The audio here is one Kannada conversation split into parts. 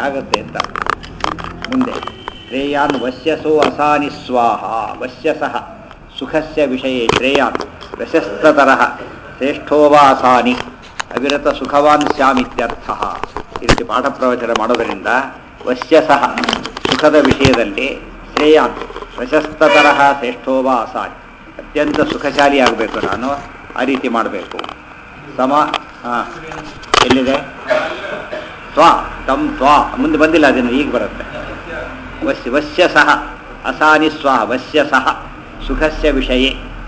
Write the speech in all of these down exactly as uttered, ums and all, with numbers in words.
ಆಗುತ್ತೆ ಅಂತ. ಮುಂದೆ ಶ್ರೇಯಾನ್ ವಶ್ಯಸೋ ಅಸಾನಿ ಸ್ವಾಹ ವಶ್ಯಸಃ ಸುಖಸ್ಯ ವಿಷಯ ಶ್ರೇಯಾನ್ ಪ್ರಶಸ್ತತರಃ ಶ್ರೇಷ್ಠೋವಾ ಅಸಾನಿ ಅವಿರತ ಸುಖವಾನ್ ಸ್ಯಾಮಿತ್ಯರ್ಥ. ಈ ರೀತಿ ಪಾಠ ಪ್ರವಚನ ಮಾಡೋದರಿಂದ ವಶ್ಯಸಃ ಸುಖದ ವಿಷಯದಲ್ಲಿ ಶ್ರೇಯಾನ್ ಪ್ರಶಸ್ತತರಃ ಶ್ರೇಷ್ಠೋವಾ ಅಸಾನಿ ಅತ್ಯಂತ ಸುಖಶಾಲಿ ಆಗಬೇಕು ನಾನು, ಆ ರೀತಿ ಮಾಡಬೇಕು. ಸಮ ಹಾಂ ಎಲ್ಲಿದೆ ತ್ವಾ ತಮ್ ತ್ವಾ ಮುಂದೆ ಬಂದಿಲ್ಲ, ಅದನ್ನು ಈಗ ಬರುತ್ತೆ. ವಶ್ಯ ವಶ್ಯ ಸಹ ಅಸಾನಿ ಸ್ವ ವಶ್ಯ ಸಹ ಸುಖಸ್ಯ ವಿಷಯ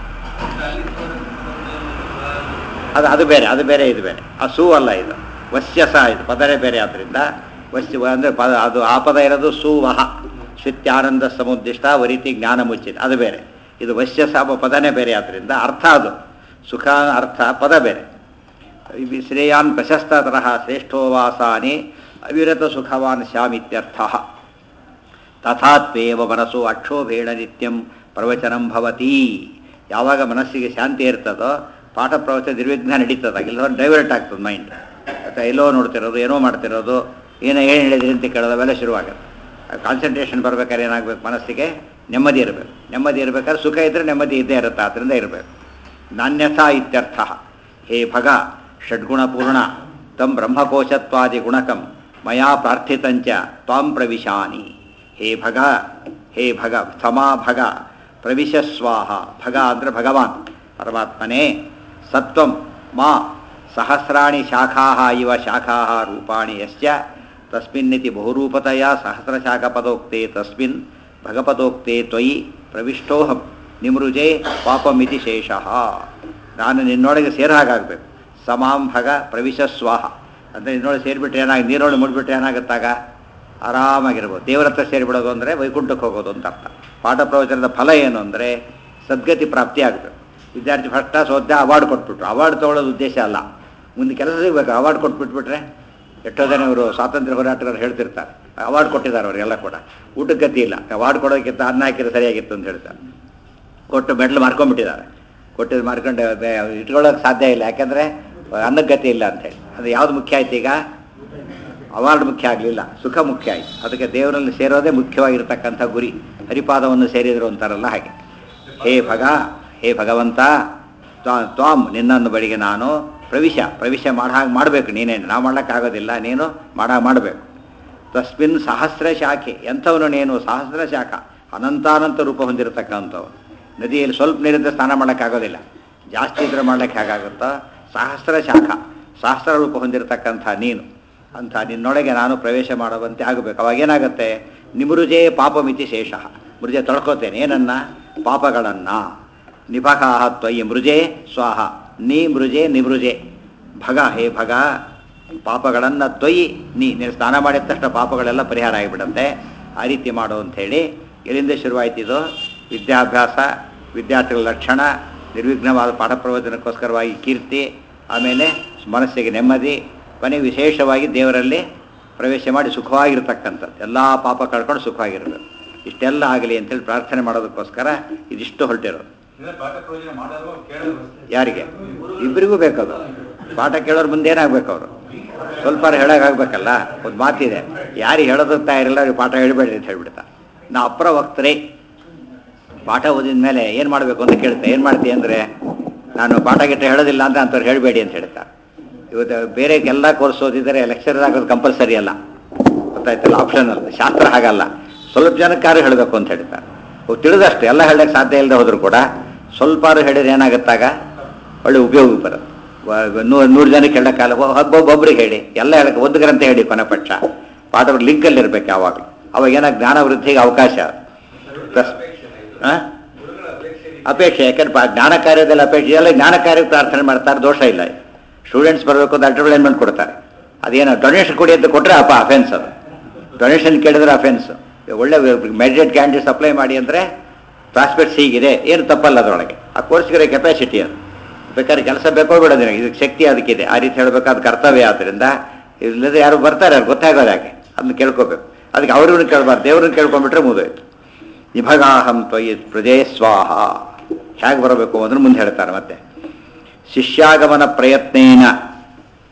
ಅದು ಅದು ಬೇರೆ ಅದು ಬೇರೆ ಇದು ಬೇರೆ. ಆ ಸು ಅಲ್ಲ ಇದು ವಶ್ಯ ಸಹ, ಇದು ಪದರೇ ಬೇರೆ. ಆದ್ದರಿಂದ ವಶ್ಯ ಅಂದರೆ ಪದ ಅದು ಆ ಪದ ಇರೋದು ಸುವಹ ಶ್ವಿತ್ಯಾನಂದ ಸಮುದ್ದಿಷ್ಟ ವರೀತಿ ಜ್ಞಾನ ಮುಚ್ಚಿದೆ, ಅದು ಬೇರೆ. ಇದು ವಶ್ಯ ಸಹ ಪದನೇ ಬೇರೆ. ಆದ್ದರಿಂದ ಅರ್ಥ ಅದು ಸುಖ ಅರ್ಥ ಪದ ಬೇರೆ. ಶ್ರೇಯಾನ್ ಪ್ರಶಸ್ತತರಃ ಶ್ರೇಷ್ಠೋವಾಸಾನಿ ಅವಿರತ ಸುಖವಾನ್ ಸ್ಯಾಮಿತ್ಯರ್ಥ. ತಥಾತ್ವೇವ ಮನಸ್ಸು ಅಕ್ಷೋಭೇಣ ನಿತ್ಯಂ ಪ್ರವಚನಂ ಭವತಿ. ಯಾವಾಗ ಮನಸ್ಸಿಗೆ ಶಾಂತಿ ಇರ್ತದೋ ಪಾಠ ಪ್ರವಚನ ನಿರ್ವಿಘ್ನ ನಡೀತದ. ಇಲ್ಲೋ ಡೈವರ್ಟ್ ಆಗ್ತದೆ ಮೈಂಡ್, ಅಥವಾ ಎಲ್ಲೋ ನೋಡ್ತಿರೋದು ಏನೋ ಮಾಡ್ತಿರೋದು, ಏನೋ ಏನು ಹೇಳಿದ್ರಿ ಅಂತ ಕೇಳೋದು ಅವೆಲ್ಲ ಶುರುವಾಗುತ್ತೆ. ಕಾನ್ಸಂಟ್ರೇಷನ್ ಬರ್ಬೇಕಾದ್ರೆ ಏನಾಗಬೇಕು, ಮನಸ್ಸಿಗೆ ನೆಮ್ಮದಿ ಇರಬೇಕು. ನೆಮ್ಮದಿ ಇರಬೇಕಾದ್ರೆ ಸುಖ ಇದ್ದರೆ ನೆಮ್ಮದಿ ಇದ್ದೇ ಇರುತ್ತೆ, ಆದ್ದರಿಂದ ಇರಬೇಕು. ನಾಣ್ಯಥಾ ಇತ್ಯರ್ಥ. ಹೇ ಭಗ ಷಡ್ಗುಣಪೂರ್ಣ ತಂ ಬ್ರಹ್ಮಕೋಶತ್ವಾದಿ ಗುಣಕಂ ಮಯಾ ಪ್ರಾರ್ಥಿತಂಚ ತ್ವಾಂ ಪ್ರವಿಶಾನಿ. ಹೇ ಭಗ ಹೇ ಭಗ ಸಮಾ ಭಗ ಪ್ರವಿಶ ಸ್ವಾಹ. ಭಗ ಅಂದರೆ ಭಗವಾನ್ ಪರಮಾತ್ಮನೇ. ಸತ್ವಂ ಮಾ ಸಹಸ್ರಾಣಿ ಶಾಖಾ ಇವ ಶಾಖಾ ರೂಪಾಣಿ ಯಶ್ಚ ತಸ್ಮಿನ್ನಿತಿ ಬಹುರೂಪತೆಯ ಸಹಸ್ರಶಾಖಪದೋಕ್ತೆ ತಸ್ಮಿನ್ ಭಗಪದೋಕ್ತೆ ತ್ವಯಿ ಪ್ರವಿಷ್ಟೋಹಂ ನಿಮೃಜೆ ಪಾಪಮಿತಿ ಶೇಷಃ. ನಾನು ನಿನ್ನೊಳಗೆ ಸೇರೋ ಹಾಗಾಗಬೇಕು. ಸಮಾಂ ಭಗ ಪ್ರವಿಶ ಸ್ವಾಹ ಅಂದರೆ ನಿನ್ನೊಳಗೆ ಸೇರಿಬಿಟ್ರೆ ಏನಾಗಿ, ನೀರೊಳಗೆ ಮುಡಿಬಿಟ್ರೆ ಏನಾಗುತ್ತಾಗ ಆರಾಮಾಗಿರ್ಬೋದು. ದೇವರ ಹತ್ರ ಸೇರಿಬಿಡೋದು ಅಂದರೆ ವೈಕುಂಠಕ್ಕೆ ಹೋಗೋದು ಅಂತ ಅರ್ಥ. ಪಾಠ ಪ್ರವಚನದ ಫಲ ಏನು ಅಂದರೆ ಸದ್ಗತಿ ಪ್ರಾಪ್ತಿ ಆಗಬೇಕು. ವಿದ್ಯಾರ್ಥಿ ಫಸ್ಟ್ ಕ್ಲಾಸ್ ಓದ್ದೆ ಅವಾರ್ಡ್ ಕೊಟ್ಬಿಟ್ರು, ಅವಾರ್ಡ್ ತೊಗೊಳ್ಳೋದು ಉದ್ದೇಶ ಅಲ್ಲ, ಮುಂದೆ ಕೆಲಸ ಸಿಗಬೇಕು. ಅವಾರ್ಡ್ ಕೊಟ್ಬಿಟ್ಬಿಟ್ರೆ ಎಷ್ಟೋ ಜನ ಇವರು ಸ್ವಾತಂತ್ರ್ಯ ಹೋರಾಟಗಾರರು ಹೇಳ್ತಿರ್ತಾರೆ, ಅವಾರ್ಡ್ ಕೊಟ್ಟಿದ್ದಾರೆ ಅವರಿಗೆಲ್ಲ ಕೂಡ, ಊಟಕ್ಕೆ ಗತಿ ಇಲ್ಲ, ಅವಾರ್ಡ್ ಕೊಡೋಕ್ಕಿಂತ ಅನ್ನ ಹಾಕಿದ್ರೆ ಸರಿಯಾಗಿತ್ತು ಅಂತ ಹೇಳ್ತಾರೆ. ಕೊಟ್ಟು ಮೆಡ್ಲ್ ಮಾರ್ಕೊಂಡ್ಬಿಟ್ಟಿದ್ದಾರೆ. ಕೊಟ್ಟಿದ್ದು ಮಾರ್ಕೊಂಡು ಇಟ್ಕೊಳ್ಳೋಕೆ ಸಾಧ್ಯ ಇಲ್ಲ, ಯಾಕೆಂದರೆ ಅನ್ನಕ್ಕೆ ಗತಿ ಇಲ್ಲ ಅಂತೇಳಿ. ಅದು ಯಾವುದು ಮುಖ್ಯ ಆಯ್ತು ಈಗ? ಅವಾರ್ಡ್ ಮುಖ್ಯ ಆಗಲಿಲ್ಲ, ಸುಖ ಮುಖ್ಯ ಆಯಿತು. ಅದಕ್ಕೆ ದೇವರಲ್ಲಿ ಸೇರೋದೇ ಮುಖ್ಯವಾಗಿರ್ತಕ್ಕಂಥ ಗುರಿ. ಹರಿಪಾದವನ್ನು ಸೇರಿದರು ಅಂತಾರಲ್ಲ ಹಾಗೆ. ಹೇ ಭಗ ಹೇ ಭಗವಂತ ತ್ವಾ ತ್ವಾಂ ನಿನ್ನನ್ನು ಬಳಿಗೆ ನಾನು ಪ್ರವಿಶ ಪ್ರವಿಶ ಮಾಡೋ ಹಾಗೆ ಮಾಡಬೇಕು. ನೀನೇನು ನಾವು ಮಾಡೋಕ್ಕಾಗೋದಿಲ್ಲ, ನೀನು ಮಾಡೋ ಮಾಡಬೇಕು. ತಸ್ಮಿನ್ ಸಹಸ್ರ ಶಾಖೆ, ಎಂಥವನು ನೀನು ಸಹಸ್ರ ಶಾಖ ಅನಂತಾನಂತ ರೂಪ ಹೊಂದಿರತಕ್ಕಂಥವನು. ನದಿಯಲ್ಲಿ ಸ್ವಲ್ಪ ನೀರಿದ್ದರೆ ಸ್ನಾನ ಮಾಡೋಕ್ಕಾಗೋದಿಲ್ಲ, ಜಾಸ್ತಿ ಇದ್ರೆ ಮಾಡೋಕ್ಕೆ ಹೇಗಾಗುತ್ತೋ. ಸಹಸ್ರ ಶಾಖ ಸಹಸ್ರ ರೂಪ ಹೊಂದಿರತಕ್ಕಂಥ ನೀನು, ಅಂಥ ನಿನ್ನೊಳಗೆ ನಾನು ಪ್ರವೇಶ ಮಾಡುವಂತೆ ಆಗಬೇಕು. ಅವಾಗೇನಾಗುತ್ತೆ? ನಿಮೃಜೆ ಪಾಪಮಿತಿ ಶೇಷಃ. ಮೃಜೆ ತೊಳ್ಕೋತೇನೆ ಏನನ್ನ? ಪಾಪಗಳನ್ನು. ನಿಭಗಾಹ ತ್ವಯಿ ಮೃಜೆ ಸ್ವಾಹ. ನೀ ಮೃಜೆ ನಿಮೃಜೆ ಭಗ ಹೇ ಭಗ ಪಾಪಗಳನ್ನು ತ್ವಯಿ ನೀ ನೀನು ಸ್ನಾನ ಮಾಡಿದ ತಕ್ಷಣ ಪಾಪಗಳೆಲ್ಲ ಪರಿಹಾರ ಆಗಿಬಿಡುತ್ತೆ. ಆ ರೀತಿ ಮಾಡು ಅಂಥೇಳಿ ಎಲ್ಲಿಂದ ಶುರುವಾಯ್ತಿದ್ದು? ವಿದ್ಯಾಭ್ಯಾಸ, ವಿದ್ಯಾರ್ಥಿಗಳ ಲಕ್ಷಣ, ನಿರ್ವಿಘ್ನವಾದ ಪಾಠ ಪ್ರವಚನಕ್ಕೋಸ್ಕರವಾಗಿ ಕೀರ್ತಿ, ಆಮೇಲೆ ಮನಸ್ಸಿಗೆ ನೆಮ್ಮದಿ, ಕೊನೆಗೆ ವಿಶೇಷವಾಗಿ ದೇವರಲ್ಲಿ ಪ್ರವೇಶ ಮಾಡಿ ಸುಖವಾಗಿರ್ತಕ್ಕಂಥದ್ದು. ಎಲ್ಲ ಪಾಪ ಕಳ್ಕೊಂಡು ಸುಖವಾಗಿರಬೇಕು. ಇಷ್ಟೆಲ್ಲ ಆಗಲಿ ಅಂತೇಳಿ ಪ್ರಾರ್ಥನೆ ಮಾಡೋದಕ್ಕೋಸ್ಕರ ಇದಿಷ್ಟು ಹೊರಟಿರೋದು. ಯಾರಿಗೆ? ಇಬ್ಬರಿಗೂ ಬೇಕದು. ಪಾಠ ಕೇಳೋರು ಮುಂದೆ ಏನಾಗಬೇಕು? ಅವರು ಸ್ವಲ್ಪ ಹೇಳೋಕ್ಕಾಗಬೇಕಲ್ಲ. ಒಂದು ಮಾತಿದೆ, ಯಾರಿಗೆ ಹೇಳೋದಕ್ಕೆ ತಯಾರಿಲ್ಲ ಅವ್ರಿಗೆ ಪಾಠ ಹೇಳಬೇಡ್ರಿ ಅಂತ ಹೇಳ್ಬಿಡ್ತಾ. ನಾ ಅಪ್ರ ವಕ್ತರೆ. ಪಾಠ ಓದಿದ ಮೇಲೆ ಏನು ಮಾಡಬೇಕು ಅಂತ ಕೇಳ್ತಾ, ಏನು ಮಾಡ್ತೀವಿ ಅಂದರೆ ನಾನು ಪಾಠ ಗಿಟ್ಟ ಹೇಳೋದಿಲ್ಲ ಅಂತ ಅಂಥವ್ರು ಹೇಳಬೇಡಿ ಅಂತ ಹೇಳ್ತಾ. ಇವತ್ತು ಬೇರೆ ಎಲ್ಲ ಕೋರ್ಸ್ ಓದಿದರೆ ಲೆಕ್ಚರರ್ ಆಗೋದು ಕಂಪಲ್ಸರಿ ಅಲ್ಲ, ಗೊತ್ತಾಯ್ತಲ್ಲ, ಆಪ್ಷನಲ್. ಶಾಸ್ತ್ರ ಹಾಗಲ್ಲ, ಸ್ವಲ್ಪ ಜನಕ್ಕಾರು ಹೇಳಬೇಕು ಅಂತ ಹೇಳ್ತಾರೆ. ತಿಳಿದಷ್ಟು ಎಲ್ಲ ಹೇಳೋಕ್ಕೆ ಸಾಧ್ಯ ಇಲ್ಲದೆ ಹೋದರೂ ಕೂಡ ಸ್ವಲ್ಪಾರು ಹೇಳಿದ್ರೆ ಏನಾಗುತ್ತಾಗ ಒಳ್ಳೆ ಉಪಯೋಗ ಬರುತ್ತೆ. ನೂರು ನೂರು ಜನಕ್ಕೆ ಹೇಳೋಕ್ಕಾಗಲ್ಲ, ಒಬ್ಬೊಬ್ಬೊಬ್ಬರಿಗೆ ಹೇಳಿ, ಎಲ್ಲ ಹೇಳಕ್ಕೆ ಒಂದು ಗ್ರಂಥ ಹೇಳಿ ಕೊನೆ ಪಕ್ಷ. ಪಾಠದ ಲಿಂಕಲ್ಲಿ ಇರಬೇಕು ಯಾವಾಗಲೂ. ಅವಾಗ ಏನಾಗ ಜ್ಞಾನ ವೃದ್ಧಿಗೆ ಅವಕಾಶ. ಪ್ಲಸ್ ಅಪೇಕ್ಷೆ, ಯಾಕಂದ್ರೆ ಜ್ಞಾನ ಕಾರ್ಯದಲ್ಲಿ ಅಪೇಕ್ಷೆ ಎಲ್ಲ ಜ್ಞಾನ ಕಾರ್ಯಕ್ಕೆ ಪ್ರಾರ್ಥನೆ ಮಾಡ್ತಾರೆ, ದೋಷ ಇಲ್ಲ. ಸ್ಟೂಡೆಂಟ್ಸ್ ಬರಬೇಕು ಅಂತ ಅಡ್ವರ್ಟೈಸ್ಮೆಂಟ್ ಕೊಡ್ತಾರೆ, ಅದೇನೋ ಡೊನೇಷನ್ ಕೊಡಿ ಅಂತ ಕೊಟ್ಟರೆ ಅಪ್ಪ ಅಫೆನ್ಸ್. ಅದು ಡೊನೇಷನ್ ಕೇಳಿದ್ರೆ ಅಫೆನ್ಸ್. ಒಳ್ಳೆ ಮೆರಿಟೆಡ್ ಕ್ಯಾಂಡಿಡೇಟ್ಸ್ ಅಪ್ಲೈ ಮಾಡಿ ಅಂದರೆ ಪ್ರಾಸ್ಪೆಕ್ಟ್ಸ್ ಹೀಗಿದೆ, ಏನು ತಪ್ಪಲ್ಲ ಅದರೊಳಗೆ. ಆ ಕೋರ್ಸ್ಗೆ ಕೆಪಾಸಿಟಿ ಅದು. ಬೇಕಾದ್ರೆ ಕೆಲಸ ಬೇಕೋ ಬಿಡೋದಿನ, ಇದಕ್ಕೆ ಶಕ್ತಿ ಅದಕ್ಕಿದೆ, ಆ ರೀತಿ ಹೇಳಬೇಕಾದ ಕರ್ತವ್ಯ. ಆದ್ದರಿಂದ ಇಲ್ಲದೆ ಯಾರು ಬರ್ತಾರೆ ಅವ್ರು ಗೊತ್ತಾಗೋದು ಯಾಕೆ, ಅದನ್ನ ಕೇಳ್ಕೋಬೇಕು. ಅದಕ್ಕೆ ಅವ್ರನ್ನ ಕೇಳಬಾರ್ದು, ದೇವ್ರನ್ನ ಕೇಳ್ಕೊಂಡ್ಬಿಟ್ರೆ ಮುಗಿದೋಯ್ತು. ನಿಭಗಾಹಂ ತ್ವಯಿ ಪ್ರಜೇ ಸ್ವಾಹ. ಹೇಗೆ ಬರಬೇಕು ಅಂದ್ರೆ ಮುಂದೆ ಹೇಳ್ತಾರೆ ಮತ್ತೆ. ಶಿಷ್ಯಾಗಮನ ಪ್ರಯತ್ನೇನ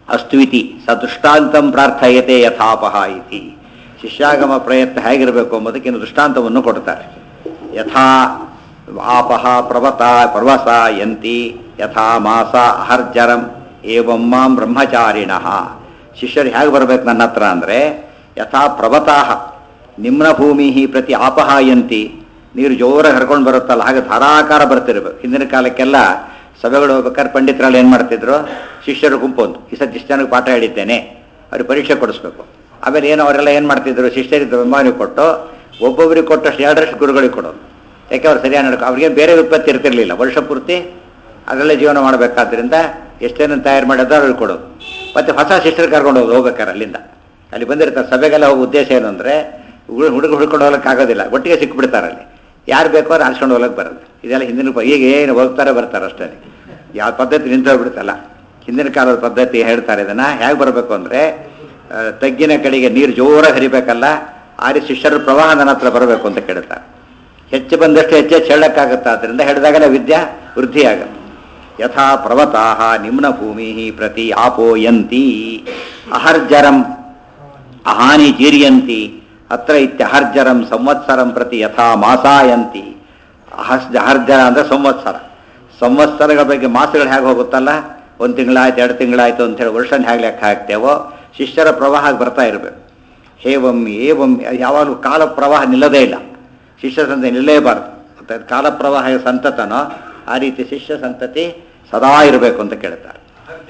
ಅಸ್ತು ಸ ದೃಷ್ಟಾಂತಂ ಪ್ರಾರ್ಥಯತೆ ಯಥಾಪಹ ಇತಿ. ಶಿಷ್ಯಾಗಮ ಪ್ರಯತ್ನ ಹೇಗಿರಬೇಕು ಎಂಬುದಕ್ಕೆ ಇನ್ನು ದೃಷ್ಟಾಂತವನ್ನು ಕೊಡ್ತಾರೆ. ಯಥಾ ಆಪಹ ಪ್ರವತ ಪ್ರವಸ ಯಂತಿ ಯಥಾ ಮಾಸ ಅಹರ್ಜರಂ ಏವಂ ಮಾಂ ಬ್ರಹ್ಮಚಾರಿಣಃ. ಶಿಷ್ಯರು ಹೇಗೆ ಬರಬೇಕು ನನ್ನ ಹತ್ರ ಅಂದರೆ ಯಥಾ ಪ್ರವತಾಹ ನಿಮ್ನಭೂಮಿ ಪ್ರತಿ ಆಪಹಾಯಂತಿ, ನೀರು ಜೋರಾಗಿ ಹರ್ಕೊಂಡು ಬರುತ್ತಲ್ಲ ಹಾಗೆ ಧಾರಾಕಾರ ಬರ್ತಿರ್ಬೇಕು. ಹಿಂದಿನ ಕಾಲಕ್ಕೆಲ್ಲ ಸಭೆಗಳು ಹೋಗ್ಬೇಕಾದ್ರೆ ಪಂಡಿತರಲ್ಲಿ ಏನು ಮಾಡ್ತಿದ್ರು, ಶಿಷ್ಯರು ಗುಂಪೊಂದು ಈ ಸತಿ ಇಷ್ಟು ಜನಕ್ಕೆ ಪಾಠ ಹೇಳಿದ್ದೇನೆ ಅವ್ರಿಗೆ ಪರೀಕ್ಷೆ ಕೊಡಿಸ್ಬೇಕು. ಆಮೇಲೆ ಏನು ಅವರೆಲ್ಲ ಏನು ಮಾಡ್ತಿದ್ರು, ಶಿಷ್ಯರಿಗೆ ಬೆಂಬಲಿಗೆ ಕೊಟ್ಟು ಒಬ್ಬೊಬ್ಬರಿಗೆ ಕೊಟ್ಟಷ್ಟು ಎರಡರಷ್ಟು ಗುರುಗಳಿಗೆ ಕೊಡೋದು. ಯಾಕೆ ಅವ್ರು ಸರಿಯಾಗಿ ನಡ್ಕೊ ಅವ್ರಿಗೆ ಬೇರೆ ಉತ್ಪತ್ತಿ ಇರ್ತಿರ್ಲಿಲ್ಲ, ವರ್ಷ ಪೂರ್ತಿ ಅದರಲ್ಲೇ ಜೀವನ ಮಾಡಬೇಕಾದ್ರಿಂದ ಎಷ್ಟೇನನ್ನು ತಯಾರು ಮಾಡೋದು ಅವ್ರಿಗೆ ಕೊಡೋದು. ಮತ್ತು ಹೊಸ ಶಿಷ್ಯರು ಕರ್ಕೊಂಡು ಹೋಗಿ ಹೋಗ್ಬೇಕಾರೆ ಅಲ್ಲಿಂದ ಅಲ್ಲಿ ಬಂದಿರ್ತಾರೆ ಸಭೆಗೆಲ್ಲ ಹೋಗೋ ಉದ್ದೇಶ ಏನು ಅಂದರೆ ಹುಡುಗ ಹುಡ್ಕೊಂಡು ಹೋಗ್ಲಿಕ್ಕೆ ಆಗೋದಿಲ್ಲ, ಒಟ್ಟಿಗೆ ಸಿಕ್ಬಿಡ್ತಾರೆ ಅಲ್ಲಿ. ಯಾರು ಬೇಕೋ ಅವ್ರು ಆರಿಸ್ಕೊಂಡು ಹೋಗ್ಲಿಕ್ಕೆ ಬರೋದು. ಇದೆಲ್ಲ ಹಿಂದಿನ ಈಗ ಏನು ಹೋಗ್ತಾರೆ ಬರ್ತಾರೆ ಅಷ್ಟೇ, ಯಾವ ಪದ್ಧತಿ ನಿಂತು ಹೋಗ್ಬಿಡುತ್ತಲ್ಲ. ಹಿಂದಿನ ಕಾಲದ ಪದ್ಧತಿ ಹೇಳ್ತಾರೆ. ಇದನ್ನು ಹೇಗೆ ಬರಬೇಕು ಅಂದರೆ ತಗ್ಗಿನ ಕಡೆಗೆ ನೀರು ಜೋರಾಗಿ ಹರಿಬೇಕಲ್ಲ, ಆ ರೀತಿ ಶಿಷ್ಯರ ಪ್ರವಾಹ ನನ್ನ ಹತ್ರ ಬರಬೇಕು ಅಂತ ಕೇಳ್ತಾರೆ. ಹೆಚ್ಚು ಬಂದಷ್ಟು ಹೆಚ್ಚೆಚ್ಚು ಹೇಳಕ್ಕಾಗತ್ತೆ, ಆದ್ದರಿಂದ ಹೇಳಿದಾಗಲೇ ವಿದ್ಯಾ ವೃದ್ಧಿ ಆಗುತ್ತೆ. ಯಥಾ ಪ್ರವತಾಹ ನಿಮ್ನ ಭೂಮಿ ಪ್ರತಿ ಆಪೋಯಂತಿ ಅಹರ್ಜರಂ ಅಹಾನಿ ಜೀರ್ಯಂತಿ ಅತ್ರ ಇತ್ಯಹರ್ಜರಂ ಸಂವತ್ಸರಂ ಪ್ರತಿ ಯಥಾ ಮಾಸಾಯಂತಿ. ಅಹಸ್ ಅಹರ್ಜರ ಅಂದರೆ ಸಂವತ್ಸರ. ಸಂವತ್ಸರಗಳ ಬಗ್ಗೆ ಮಾಸಗಳು ಹೇಗೆ ಹೋಗುತ್ತಲ್ಲ, ಒಂದು ತಿಂಗಳಾಯ್ತು ಎರಡು ತಿಂಗಳಾಯಿತು ಅಂಥೇಳಿ ವರ್ಷನ ಹೇಗೆ ಲೆಕ್ಕ ಹಾಕ್ತೇವೋ ಶಿಷ್ಯರ ಪ್ರವಾಹ ಬರ್ತಾ ಇರಬೇಕು. ಹೇವಂ ಏವಂ ಯಾವಾಗಲೂ ಕಾಲ ಪ್ರವಾಹ ನಿಲ್ಲದೇ ಇಲ್ಲ, ಶಿಷ್ಯ ಸಂತತಿ ನಿಲ್ಲೇಬಾರ್ದು. ಮತ್ತು ಕಾಲ ಪ್ರವಾಹ ಸಂತತನೋ ಆ ರೀತಿ ಶಿಷ್ಯ ಸಂತತಿ ಸದಾ ಇರಬೇಕು ಅಂತ ಕೇಳ್ತಾರೆ.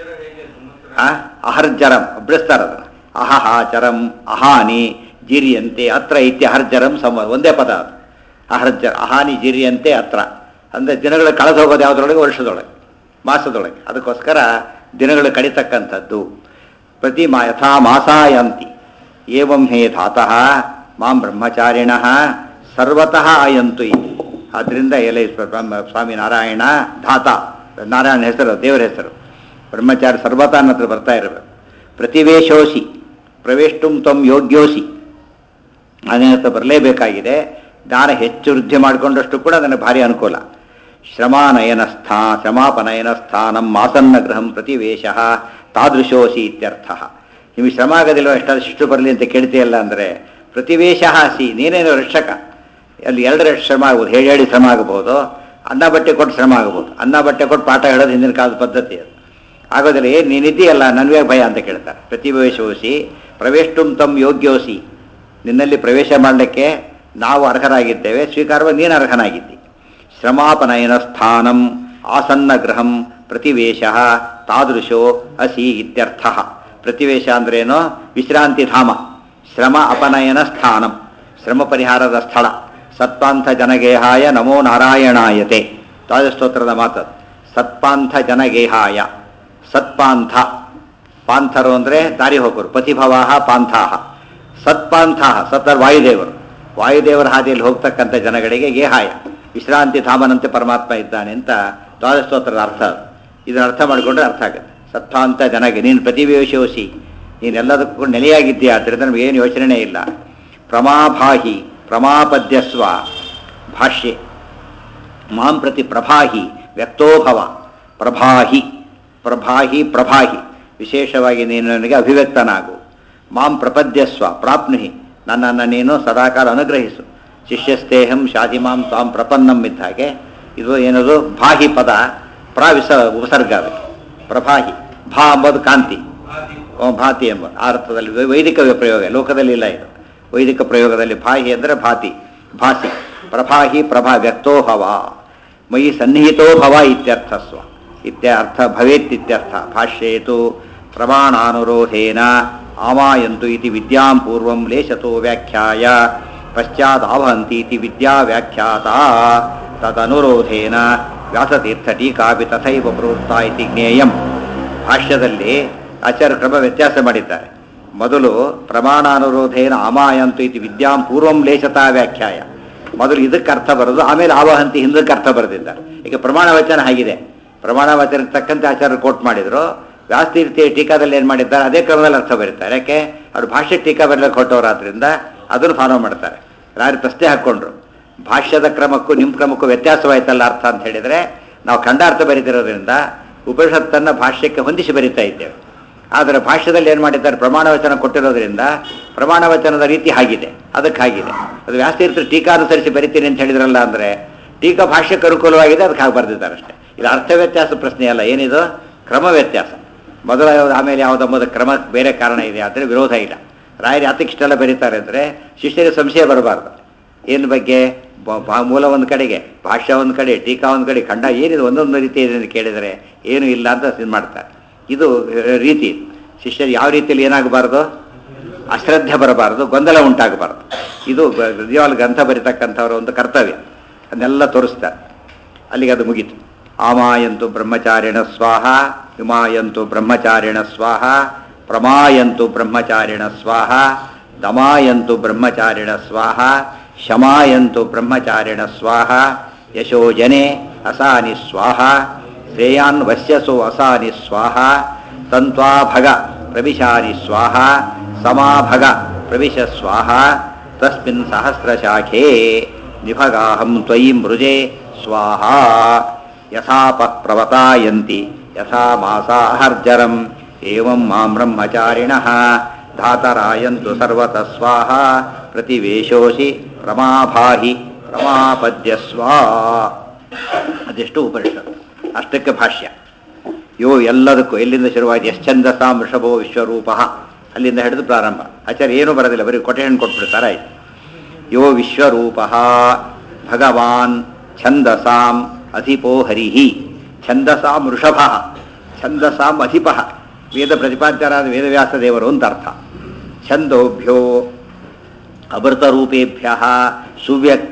ಅಹರ್ಜರಂ ಬಿಡಿಸ್ತಾರೆ ಅದನ್ನು. ಅಹಹ ಚರಂ ಅಹಾನಿ ಜಿರಿಯಂತೆ ಅತ್ರ ಇತ್ಯ ಅಹರ್ಜರಂ ಸಮ ಒಂದೇ ಪದ ಅದು. ಅಹರ್ಜರ ಅಹಾನಿ ಜಿರಿಯಂತೆ ಅತ್ರ ಅಂದರೆ ದಿನಗಳು ಕಳೆದು ಹೋಗೋದು ಯಾವುದ್ರೊಳಗೆ, ವರ್ಷದೊಳಗೆ ಮಾಸದೊಳಗೆ. ಅದಕ್ಕೋಸ್ಕರ ದಿನಗಳು ಕಡಿತಕ್ಕಂಥದ್ದು. ಪ್ರತಿ ಮಾ ಯಥಾ ಮಾಸಾಯಂತಿ ಏವಂ ಹೇ ಧಾತಃ ಮಾಂ ಬ್ರಹ್ಮಚಾರಿಣಃ ಸರ್ವತಃ ಆಯಂತು ಇತಿ. ಆದ್ದರಿಂದ ಎಲೆ ಸ್ವಾಮಿ ನಾರಾಯಣ ಧಾತ, ನಾರಾಯಣ ಹೆಸರು ದೇವರ ಹೆಸರು. ಬ್ರಹ್ಮಚಾರಿ ಸರ್ವತಾ ನನ್ನ ಹತ್ರ ಬರ್ತಾ ಇರಬೇಕು. ಪ್ರತಿವೇಶೋಸಿ ಪ್ರವೇಷ್ಟುಂ ತ್ವಂ ಯೋಗ್ಯೋಸಿ, ನನ್ನ ಹತ್ರ ಬರಲೇಬೇಕಾಗಿದೆ. ಜ್ಞಾನ ಹೆಚ್ಚು ವೃದ್ಧಿ ಮಾಡಿಕೊಂಡಷ್ಟು ಕೂಡ ನನಗೆ ಭಾರಿ ಅನುಕೂಲ. ಶ್ರಮಾನಯನ ಸ್ಥಾ ಶ್ರಮಾಪನಯನ ಸ್ಥಾನಂ ಆಸನ್ನ ಗೃಹಂ ಪ್ರತಿವೇಶ ತಾದೃಶೋಸಿ ಇತ್ಯರ್ಥ. ನಿಮಗೆ ಶ್ರಮ ಆಗೋದಿಲ್ವ, ಎಷ್ಟಾದ್ರು ಶಿಷ್ಟು ಬರಲಿ ಅಂತ ಕೇಳ್ತೀಯಲ್ಲ ಅಂದರೆ ಪ್ರತಿವೇಶ ಸಿ ನೀನೇನು ರಕ್ಷಕ. ಅಲ್ಲಿ ಎರಡರಷ್ಟು ಶ್ರಮ ಆಗ್ಬೋದು, ಹೇಳಿ ಹೇಳಿ ಶ್ರಮ ಆಗ್ಬೋದು, ಅನ್ನ ಬಟ್ಟೆ ಕೊಟ್ಟು ಶ್ರಮ ಆಗ್ಬೋದು. ಅನ್ನ ಬಟ್ಟೆ ಕೊಟ್ಟು ಪಾಠ ಹೇಳೋದು ಹಿಂದಿನ ಕಾಲದ ಪದ್ಧತಿ ಅದು. ಆಗೋದಿಲ್ಲ, ಏನು ನೀನಿದ್ದೀಯಲ್ಲ ನನ್ವೇ ಭಯ ಅಂತ ಕೇಳ್ತಾರೆ. ಪ್ರತಿವೇಶೋಸಿ ಪ್ರವೇಷ್ಟುಂ ತಂ ಯೋಗ್ಯೋಸಿ, ನಿನ್ನಲ್ಲಿ ಪ್ರವೇಶ ಮಾಡಲಿಕ್ಕೆ ನಾವು ಅರ್ಹರಾಗಿದ್ದೇವೆ, ಸ್ವೀಕಾರುವ ನೀನು ಅರ್ಹನಾಗಿದ್ದಿ. ಶ್ರಮಾಪನಯನ ಸ್ಥಾನಂ ಆಸನ್ನ ಗೃಹಂ ಪ್ರತಿವೇಶ ತಾದೃಶೋ ಅಸಿ ಇತ್ಯರ್ಥ. ಪ್ರತಿವೇಶ ಅಂದ್ರೇನು, ವಿಶ್ರಾಂತಿ ಧಾಮ. ಶ್ರಮ ಅಪನಯನ ಸ್ಥಾನಂ, ಶ್ರಮ ಪರಿಹಾರದ ಸ್ಥಳ. ಸತ್ಪಾಂಥ ಜನಗೇಹಾಯ ನಮೋ ನಾರಾಯಣಾಯತೆ ದ್ವಾದಸ್ತೋತ್ರದ ಮಾತದು. ಸತ್ಪಾಂಥ ಜನಗೇಹಾಯ, ಸತ್ಪಾಂಥ ಪಾಂಥರು ಅಂದರೆ ದಾರಿ ಹೋಗೋರು, ಪತಿಭವಾಹ ಪಾಂಥಾಹ. ಸತ್ಪಾಂಥಾಹ ಸತ್ತರ ವಾಯುದೇವರು, ವಾಯುದೇವರ ಹಾದಿಯಲ್ಲಿ ಹೋಗ್ತಕ್ಕಂಥ ಜನಗಳಿಗೆ ಗೇಹಾಯ ವಿಶ್ರಾಂತಿ ಧಾಮನಂತೆ ಪರಮಾತ್ಮ ಇದ್ದಾನೆ ಅಂತ ದ್ವಾದಸ್ತೋತ್ರದ ಅರ್ಥ. ಇದನ್ನು ಅರ್ಥ ಮಾಡಿಕೊಂಡ್ರೆ ಅರ್ಥ ಆಗುತ್ತೆ. ಸತ್ಪಾಂಥ ಜನಗೆ ನೀನು ಪ್ರತಿವೇಶೋಸಿ, ನೀನೆಲ್ಲದಕ್ಕೂ ನೆಲೆಯಾಗಿದ್ದೀಯ, ಆದ್ದರಿಂದ ನಮಗೇನು ಯೋಚನೆ ಇಲ್ಲ. ಪ್ರಮಾಭಾಹಿ ಪ್ರಮಾಪದ್ಯಸ್ವ ಭಾಷ್ಯೆ ಮಾಂ ಪ್ರತಿ ಪ್ರಭಾಹಿ ವ್ಯಕ್ತೋಭವ. ಪ್ರಭಾಹಿ ಪ್ರಭಾಹಿ ಪ್ರಭಾಹಿ ವಿಶೇಷವಾಗಿ ನೀನು ನನಗೆ ಅಭಿವ್ಯಕ್ತನಾಗು. ಮಾಂ ಪ್ರಪದ್ಯಸ್ವ ಪ್ರಾಪ್ನುಹಿ, ನನ್ನನ್ನು ನೀನು ಸದಾಕಾಲ ಅನುಗ್ರಹಿಸು. ಶಿಷ್ಯಸ್ತೇಹಂ ಶಾಧಿಮಾಂ ತಾಂ ಪ್ರಪನ್ನಂ ಇದ್ದ ಹಾಗೆ ಇದು ಏನದು ಭಾಹಿ ಪದ, ಪ್ರಾವಿಸ ಉಪಸರ್ಗ ಅದಕ್ಕೆ. ಪ್ರಭಾಹಿ ಭಾ ಎಂಬುದು ಕಾಂತಿ, ಭಾತಿ ಎಂಬ ಆ ಅರ್ಥದಲ್ಲಿ ವೈದಿಕ ಪ್ರಯೋಗ, ಲೋಕದಲ್ಲಿ ಇಲ್ಲ ಇದು. ವೈದಿಕ ಪ್ರಯೋಗದಲ್ಲಿ ಭಾಹಿ ಅಂದರೆ ಭಾತಿ, ಭಾಸಿ. ಪ್ರಭಾಹಿ ಪ್ರಭಾ ವ್ಯಕ್ತೋಭವ ಮಯಿ ಸನ್ನಿಹಿತೋಭವ ಇತ್ಯರ್ಥಸ್ವ ಇತ್ಯರ್ಥ ಭವೇತ್ ಇತ್ಯರ್ಥ. ಭಾಷ್ಯೇತು ಪ್ರಮಾಣಾನುರೋಧೇನ ಆಮಾಯಂತು ಇತಿ ವಿದ್ಯಾಂ ಪೂರ್ವಂ ಲೇಶತೋ ವ್ಯಾಖ್ಯಾಯ ಪಶ್ಚಾತ್ ಆವಹಂತಿ ಇತಿ ವಿದ್ಯಾ ವ್ಯಾಖ್ಯಾತ. ತದನುರೋಧೇನ ವ್ಯಾಸತೀರ್ಥ ಟೀಕಾಪಿ ತಥೈವ ಪ್ರವೃತ್ತ ಇತಿ ಜ್ಞೇಯಂ. ಭಾಷ್ಯದಲ್ಲಿ ಆಚಾರ್ಯ ಕ್ರಮ ವ್ಯತ್ಯಾಸ ಮಾಡಿದ್ದಾರೆ. ಮೊದಲು ಪ್ರಮಾಣಾನುರೋಧೇನ ಆಮಾಯಂತು ಇತಿ ವಿದ್ಯಾಂ ಪೂರ್ವಂ ಲೇಶತಾ ವ್ಯಾಖ್ಯಾಯ, ಮೊದಲು ಇದಕ್ಕೆ ಅರ್ಥ ಬರೋದು, ಆಮೇಲೆ ಆವಹಂತಿ ಹಿಂದಕ್ಕೆ ಅರ್ಥ ಬರೆದಿದ್ದಾರೆ. ಈಗ ಪ್ರಮಾಣ ವಚನ ಆಗಿದೆ, ಪ್ರಮಾಣ ವಚನಕ್ಕೆ ತಕ್ಕಂತೆ ಆಚಾರ್ಯರು ಕೋಟ್ ಮಾಡಿದರು. ವ್ಯಾಸತೀರ್ಥಿ ಟೀಕಾದಲ್ಲಿ ಏನು ಮಾಡಿದ್ದಾರೆ ಅದೇ ಕ್ರಮದಲ್ಲಿ ಅರ್ಥ ಬರೀತಾರೆ. ಯಾಕೆ ಅವರು ಭಾಷ್ಯ ಟೀಕಾ ಬರಲಿಕ್ಕೆ ಹೊರಟವರಾದ್ರಿಂದ ಅದನ್ನು ಫಾಲೋ ಮಾಡ್ತಾರೆ. ಯಾರು ಪ್ರಶ್ನೆ ಹಾಕ್ಕೊಂಡ್ರು, ಭಾಷ್ಯದ ಕ್ರಮಕ್ಕೂ ನಿಮ್ಮ ಕ್ರಮಕ್ಕೂ ವ್ಯತ್ಯಾಸವಾಯ್ತಲ್ಲ ಅರ್ಥ ಅಂತ ಹೇಳಿದರೆ, ನಾವು ಖಂಡಾರ್ಥ ಬರೀತಿರೋದ್ರಿಂದ ಉಪನಿಷತ್ತನ್ನು ಭಾಷ್ಯಕ್ಕೆ ಹೊಂದಿಸಿ ಬರೀತಾ ಇದ್ದೇವೆ. ಆದರೆ ಭಾಷ್ಯದಲ್ಲಿ ಏನು ಮಾಡಿದ್ದಾರೆ, ಪ್ರಮಾಣ ವಚನ ಕೊಟ್ಟಿರೋದ್ರಿಂದ ಪ್ರಮಾಣ ವಚನದ ರೀತಿ ಆಗಿದೆ, ಅದಕ್ಕೆ ಆಗಿದೆ. ಅದು ವ್ಯಾಸತೀರ್ಥರು ಟೀಕಾ ಅನುಸರಿಸಿ ಬರಿತೀನಿ ಅಂತ ಹೇಳಿದ್ರಲ್ಲ ಅಂದರೆ ಟೀಕಾ ಭಾಷ್ಯಕ್ಕೆ ಅನುಕೂಲವಾಗಿದೆ, ಅದಕ್ಕೆ ಹಾಗೆ ಬರೆದಿದ್ದಾರೆ ಅಷ್ಟೇ. ಇದು ಅರ್ಥ ವ್ಯತ್ಯಾಸ ಪ್ರಶ್ನೆ ಅಲ್ಲ, ಏನಿದು ಕ್ರಮ ವ್ಯತ್ಯಾಸ. ಮೊದಲ ಯಾವುದು ಆಮೇಲೆ ಯಾವುದೆಂಬುದು ಕ್ರಮ ಬೇರೆ ಕಾರಣ ಇದೆ, ಆದರೆ ವಿರೋಧ ಇಲ್ಲ. ರಾಯರು ಯಾತಕ್ಕೆ ಇಷ್ಟೆಲ್ಲ ಬರೀತಾರೆ ಅಂದರೆ ಶಿಷ್ಯರಿಗೆ ಸಂಶಯ ಬರಬಾರ್ದು. ಏನು ಬಗ್ಗೆ ಮೂಲ ಒಂದು ಕಡೆಗೆ, ಭಾಷ್ಯ ಒಂದು ಕಡೆ, ಟೀಕಾ ಒಂದು ಕಡೆ, ಖಂಡ ಏನಿದೆ ಒಂದೊಂದು ರೀತಿ ಇದೆ ಅಂತ ಕೇಳಿದರೆ ಏನೂ ಇಲ್ಲ ಅಂತ ಇದು ಮಾಡ್ತಾರೆ. ಇದು ರೀತಿ. ಶಿಷ್ಯರು ಯಾವ ರೀತಿಯಲ್ಲಿ ಏನಾಗಬಾರ್ದು, ಅಶ್ರದ್ಧೆ ಬರಬಾರ್ದು, ಗೊಂದಲ ಉಂಟಾಗಬಾರ್ದು. ಇದು ನಿಜವಾಗ್ಲೂ ಗ್ರಂಥ ಬರೀತಕ್ಕಂಥವ್ರ ಒಂದು ಕರ್ತವ್ಯ. ಅದನ್ನೆಲ್ಲ ತೋರಿಸ್ತಾರೆ. ಅಲ್ಲಿಗೆ ಅದು ಮುಗೀತು. ಆಮಾಯಂತು ಬ್ರಹ್ಮಚಾರಿಣ ಸ್ವಾಹ, ವಿಮಾಯಂತು ಬ್ರಹ್ಮಚಾರಿಣ ಸ್ವಾಹ, ಪ್ರಮಾಯಂತು ಬ್ರಹ್ಮಚಾರಿಣ ಸ್ವಾಹ, ದಮಾಯಂತು ಬ್ರಹ್ಮಚಾರಿಣ ಸ್ವಾಹ, ಶಮಾಯಂತು ಬ್ರಹ್ಮಚಾರಿಣ ಸ್ವಾಹ, ಯಶೋ ಜನೆ ಅಸಾನಿ ಸ್ವಾಹ, ಶ್ರೇಯಾನ್ ವಶ್ಯಸೋ ಅಸಾನಿ ಸ್ವಾಹ, ತಂತ್ವಾ ಭಗ ಪ್ರವಿಶಾನಿ ಸ್ವಾಹ, ಸಮಾಭಗ ಪ್ರವಿಶ ಸ್ವಾಹ, ತಸ್ಮಿನ್ ಸಹಸ್ರಶಾಖೇ ನಿಭಗಾಹಂ ತ್ವಯಿ ಮೃಜೆ ಸ್ವಾಹ. ಯಥಾಪ ಪ್ರವತಾಯಂತಿ ಯಥಾ ಮಾಸಾಹರ್ಜರಂ ಏವಂ ಮಾಂ ಬ್ರಹ್ಮಚಾರಿಣಃ ಧಾತರಾಯಂತು ಸರ್ವತಃ ಸ್ವಾಹ, ಪ್ರತಿವೇಶೋಸಿ ಪ್ರಮಾಭಾಹಿ ಪ್ರಮಾಪದ್ಯಸ್ವ. ಅದೆಷ್ಟು ಉಪನಿಷತ್ತು, ಅಷ್ಟಕ್ಕೆ ಭಾಷ್ಯ. ಯೋ ಎಲ್ಲದಕ್ಕೂ ಎಲ್ಲಿಂದ ಶುರುವಾಯಿತು, ಯಶ್ಚಂದಸಾಂ ವೃಷಭೋ ವಿಶ್ವರೂಪ, ಅಲ್ಲಿಂದ ಹಿಡಿದು ಪ್ರಾರಂಭ. ಆಚಾರ್ಯ ಏನೂ ಬರೋದಿಲ್ಲ, ಬರೀ ಕೊಟೇಶನ್ ಕೊಟ್ಬಿಡ್ತಾರೆ ಆಯ್ತು. ಯೋ ವಿಶ್ವರೂಪ ಭಗವಾನ್ ಛಂದಸಾಂ ಅಧಿಪೋ ಹರಿಹಿ, ಛಂದಸಾಂ ವೃಷಭ, ಛಂದಸಾಂ ಅಧಿಪ, ವೇದ ಪ್ರತಿಪಾದ್ಯರಾದ ವೇದವ್ಯಾಸ ದೇವರು ಅಂತ ಅರ್ಥ. ಛಂದೋಭ್ಯೋ ಅಮೃತರೂಪೇಭ್ಯ ಸುವ್ಯಕ್ತ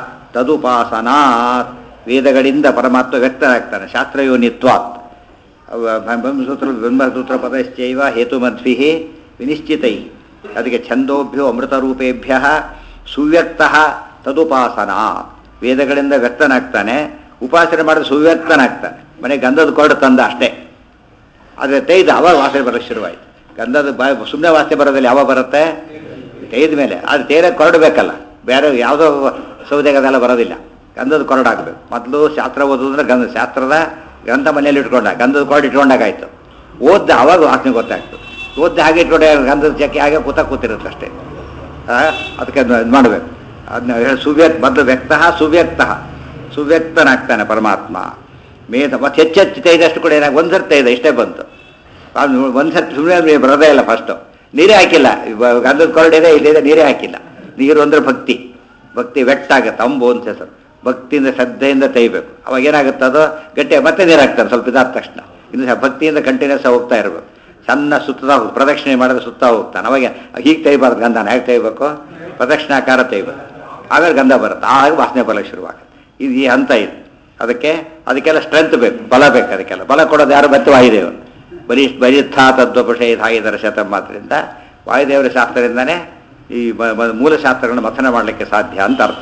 ತದುಪಾಸನಾತ್, ವೇದಗಳಿಂದ ಪರಮಾತ್ಮ ವ್ಯಕ್ತನಾಗ್ತಾನೆ. ಶಾಸ್ತ್ರಯೋನಿತ್ವಾತ್ ಬ್ರಹ್ಮಸೂತ್ರ ಬ್ರಹ್ಮಸೂತ್ರ ಪದಶ್ಚೈವ ಹೇತುಮದ್ಭಿ ವಿನಿಶ್ಚಿತೈ. ಅದಕ್ಕೆ ಛಂದೋಭ್ಯೋ ಅಮೃತರೂಪೇಭ್ಯ ಸುವ್ಯಕ್ತ ತದುಪಾಸನಾತ್, ವೇದಗಳಿಂದ ವ್ಯಕ್ತನಾಗ್ತಾನೆ, ಉಪಾಸನೆ ಮಾಡಿದ್ರೆ ಸುವ್ಯಕ್ತನಾಗ್ತಾನೆ. ಮನೆ ಗಂಧದ ಕೊರಡು ತಂದ ಅಷ್ಟೇ, ಆದರೆ ತೈದು ಅವಾಗ ವಾಸನೆ ಬರೋಕ್ಕೆ ಶುರುವಾಯಿತು. ಗಂಧದ ಬಾ ಸುಮ್ಮನೆ ವಾಸನೆ ಬರೋದಿಲ್ಲ, ಯಾವಾಗ ಬರುತ್ತೆ, ತೈದ ಮೇಲೆ. ಅದು ತೇರ ಕೊರಡಬೇಕಲ್ಲ, ಬೇರೆ ಯಾವುದೋ ಸೌದೆಗದೆಲ್ಲ ಬರೋದಿಲ್ಲ, ಗಂಧದ ಕೊರಡಾಗಬೇಕು. ಮೊದಲು ಶಾಸ್ತ್ರ ಓದೋದ್ರೆ ಗಂಧ ಶಾಸ್ತ್ರದ ಗ್ರಂಥ ಮನೆಯಲ್ಲಿ ಇಟ್ಕೊಂಡ ಗಂಧದ ಕೊರಡು ಇಟ್ಕೊಂಡಾಗಾಯ್ತು. ಓದ್ದೆ ಆವಾಗ ವಾಸನೆ ಗೊತ್ತಾಗ್ತದೆ. ಓದ್ದೆ ಹಾಗೆ ಇಟ್ಕೊಂಡೆ ಗಂಧದ ಚಕ್ಕೆ ಹಾಗೆ ಕೂತ ಕೂತಿರುತ್ತೆ ಅಷ್ಟೇ. ಅದಕ್ಕೆ ಇದು ಮಾಡಬೇಕು. ಅದನ್ನ ಹೇಳಿ ಸುವ್ಯಕ್ತ ಬದ್ಧ ವ್ಯಕ್ತ ಸುವ್ಯಕ್ತ, ಸುವ್ಯಕ್ತನಾಗ್ತಾನೆ ಪರಮಾತ್ಮ. ಮೇಧ ಮತ್ತು ಹೆಚ್ಚೆಚ್ಚು ತೈದಷ್ಟು ಕೂಡ ಏನಾಗ ಒಂದು ಸರ್ತಿ ತೈದ ಇಷ್ಟೇ ಬಂತು. ಒಂದು ಸರ್ತಿ ಸುಮ್ಮನೆ ಬರೋದೇ ಇಲ್ಲ. ಫಸ್ಟು ನೀರೇ ಹಾಕಿಲ್ಲ, ಗಂಧದ ಕೊರಡಿದೆ ಇಲ್ಲಿದೆ, ನೀರೇ ಹಾಕಿಲ್ಲ. ನೀರು ಅಂದರೆ ಭಕ್ತಿ, ಭಕ್ತಿ ವ್ಯಕ್ತ ಆಗುತ್ತೆ. ಅಂಬು ಅಂತ ಹೆಸರು. ಭಕ್ತಿಯಿಂದ ಶ್ರದ್ಧೆಯಿಂದ ತೆಯ್ಬೇಕು. ಅವಾಗ ಏನಾಗುತ್ತೆ, ಅದು ಗಟ್ಟಿ ಮತ್ತೆ ನೀರು ಹಾಕ್ತಾರೆ ಸ್ವಲ್ಪ ಇದಾದ ತಕ್ಷಣ. ಇನ್ನು ಭಕ್ತಿಯಿಂದ ಕಂಟಿನ್ಯೂಸ್ ಹೋಗ್ತಾ ಇರಬೇಕು. ಸಣ್ಣ ಸುತ್ತದ ಹೋಗಿ ಪ್ರದಕ್ಷಿಣೆ ಮಾಡಿದ್ರೆ ಸುತ್ತಾ ಹೋಗ್ತಾನೆ. ಅವಾಗ ಹೀಗೆ ತೆಯ್ಬಾರ್ದು, ಗಂಧನ ಹೇಗೆ ತೆಯ್ಬೇಕು, ಪ್ರದಕ್ಷಿಣಾಕಾರ ತೆಯ್ಬೇಕು. ಆಮೇಲೆ ಗಂಧ ಬರುತ್ತೆ, ಆಗ ವಾಸನೆ ಬರಕ್ಕೆ ಶುರುವಾಗುತ್ತೆ. ಇದು ಈ ಹಂತ ಇದು. ಅದಕ್ಕೆ ಅದಕ್ಕೆಲ್ಲ ಸ್ಟ್ರೆಂತ್ ಬೇಕು, ಬಲ ಬೇಕು. ಅದಕ್ಕೆಲ್ಲ ಬಲ ಕೊಡೋದು ಯಾರು ಬತ್ತು ವಾಯುದೇವರು. ಬರೀ ಬರೀತ್ಥಾ ತದ್ವಪುಷೇ ಧಾಯಿದರ ಶತಂ ಮಾತ್ರದಿಂದ ವಾಯುದೇವರ ಶಾಸ್ತ್ರದಿಂದನೇ ಈ ಮೂಲ ಶಾಸ್ತ್ರಗಳನ್ನು ಮಥನ ಮಾಡಲಿಕ್ಕೆ ಸಾಧ್ಯ ಅಂತ ಅರ್ಥ.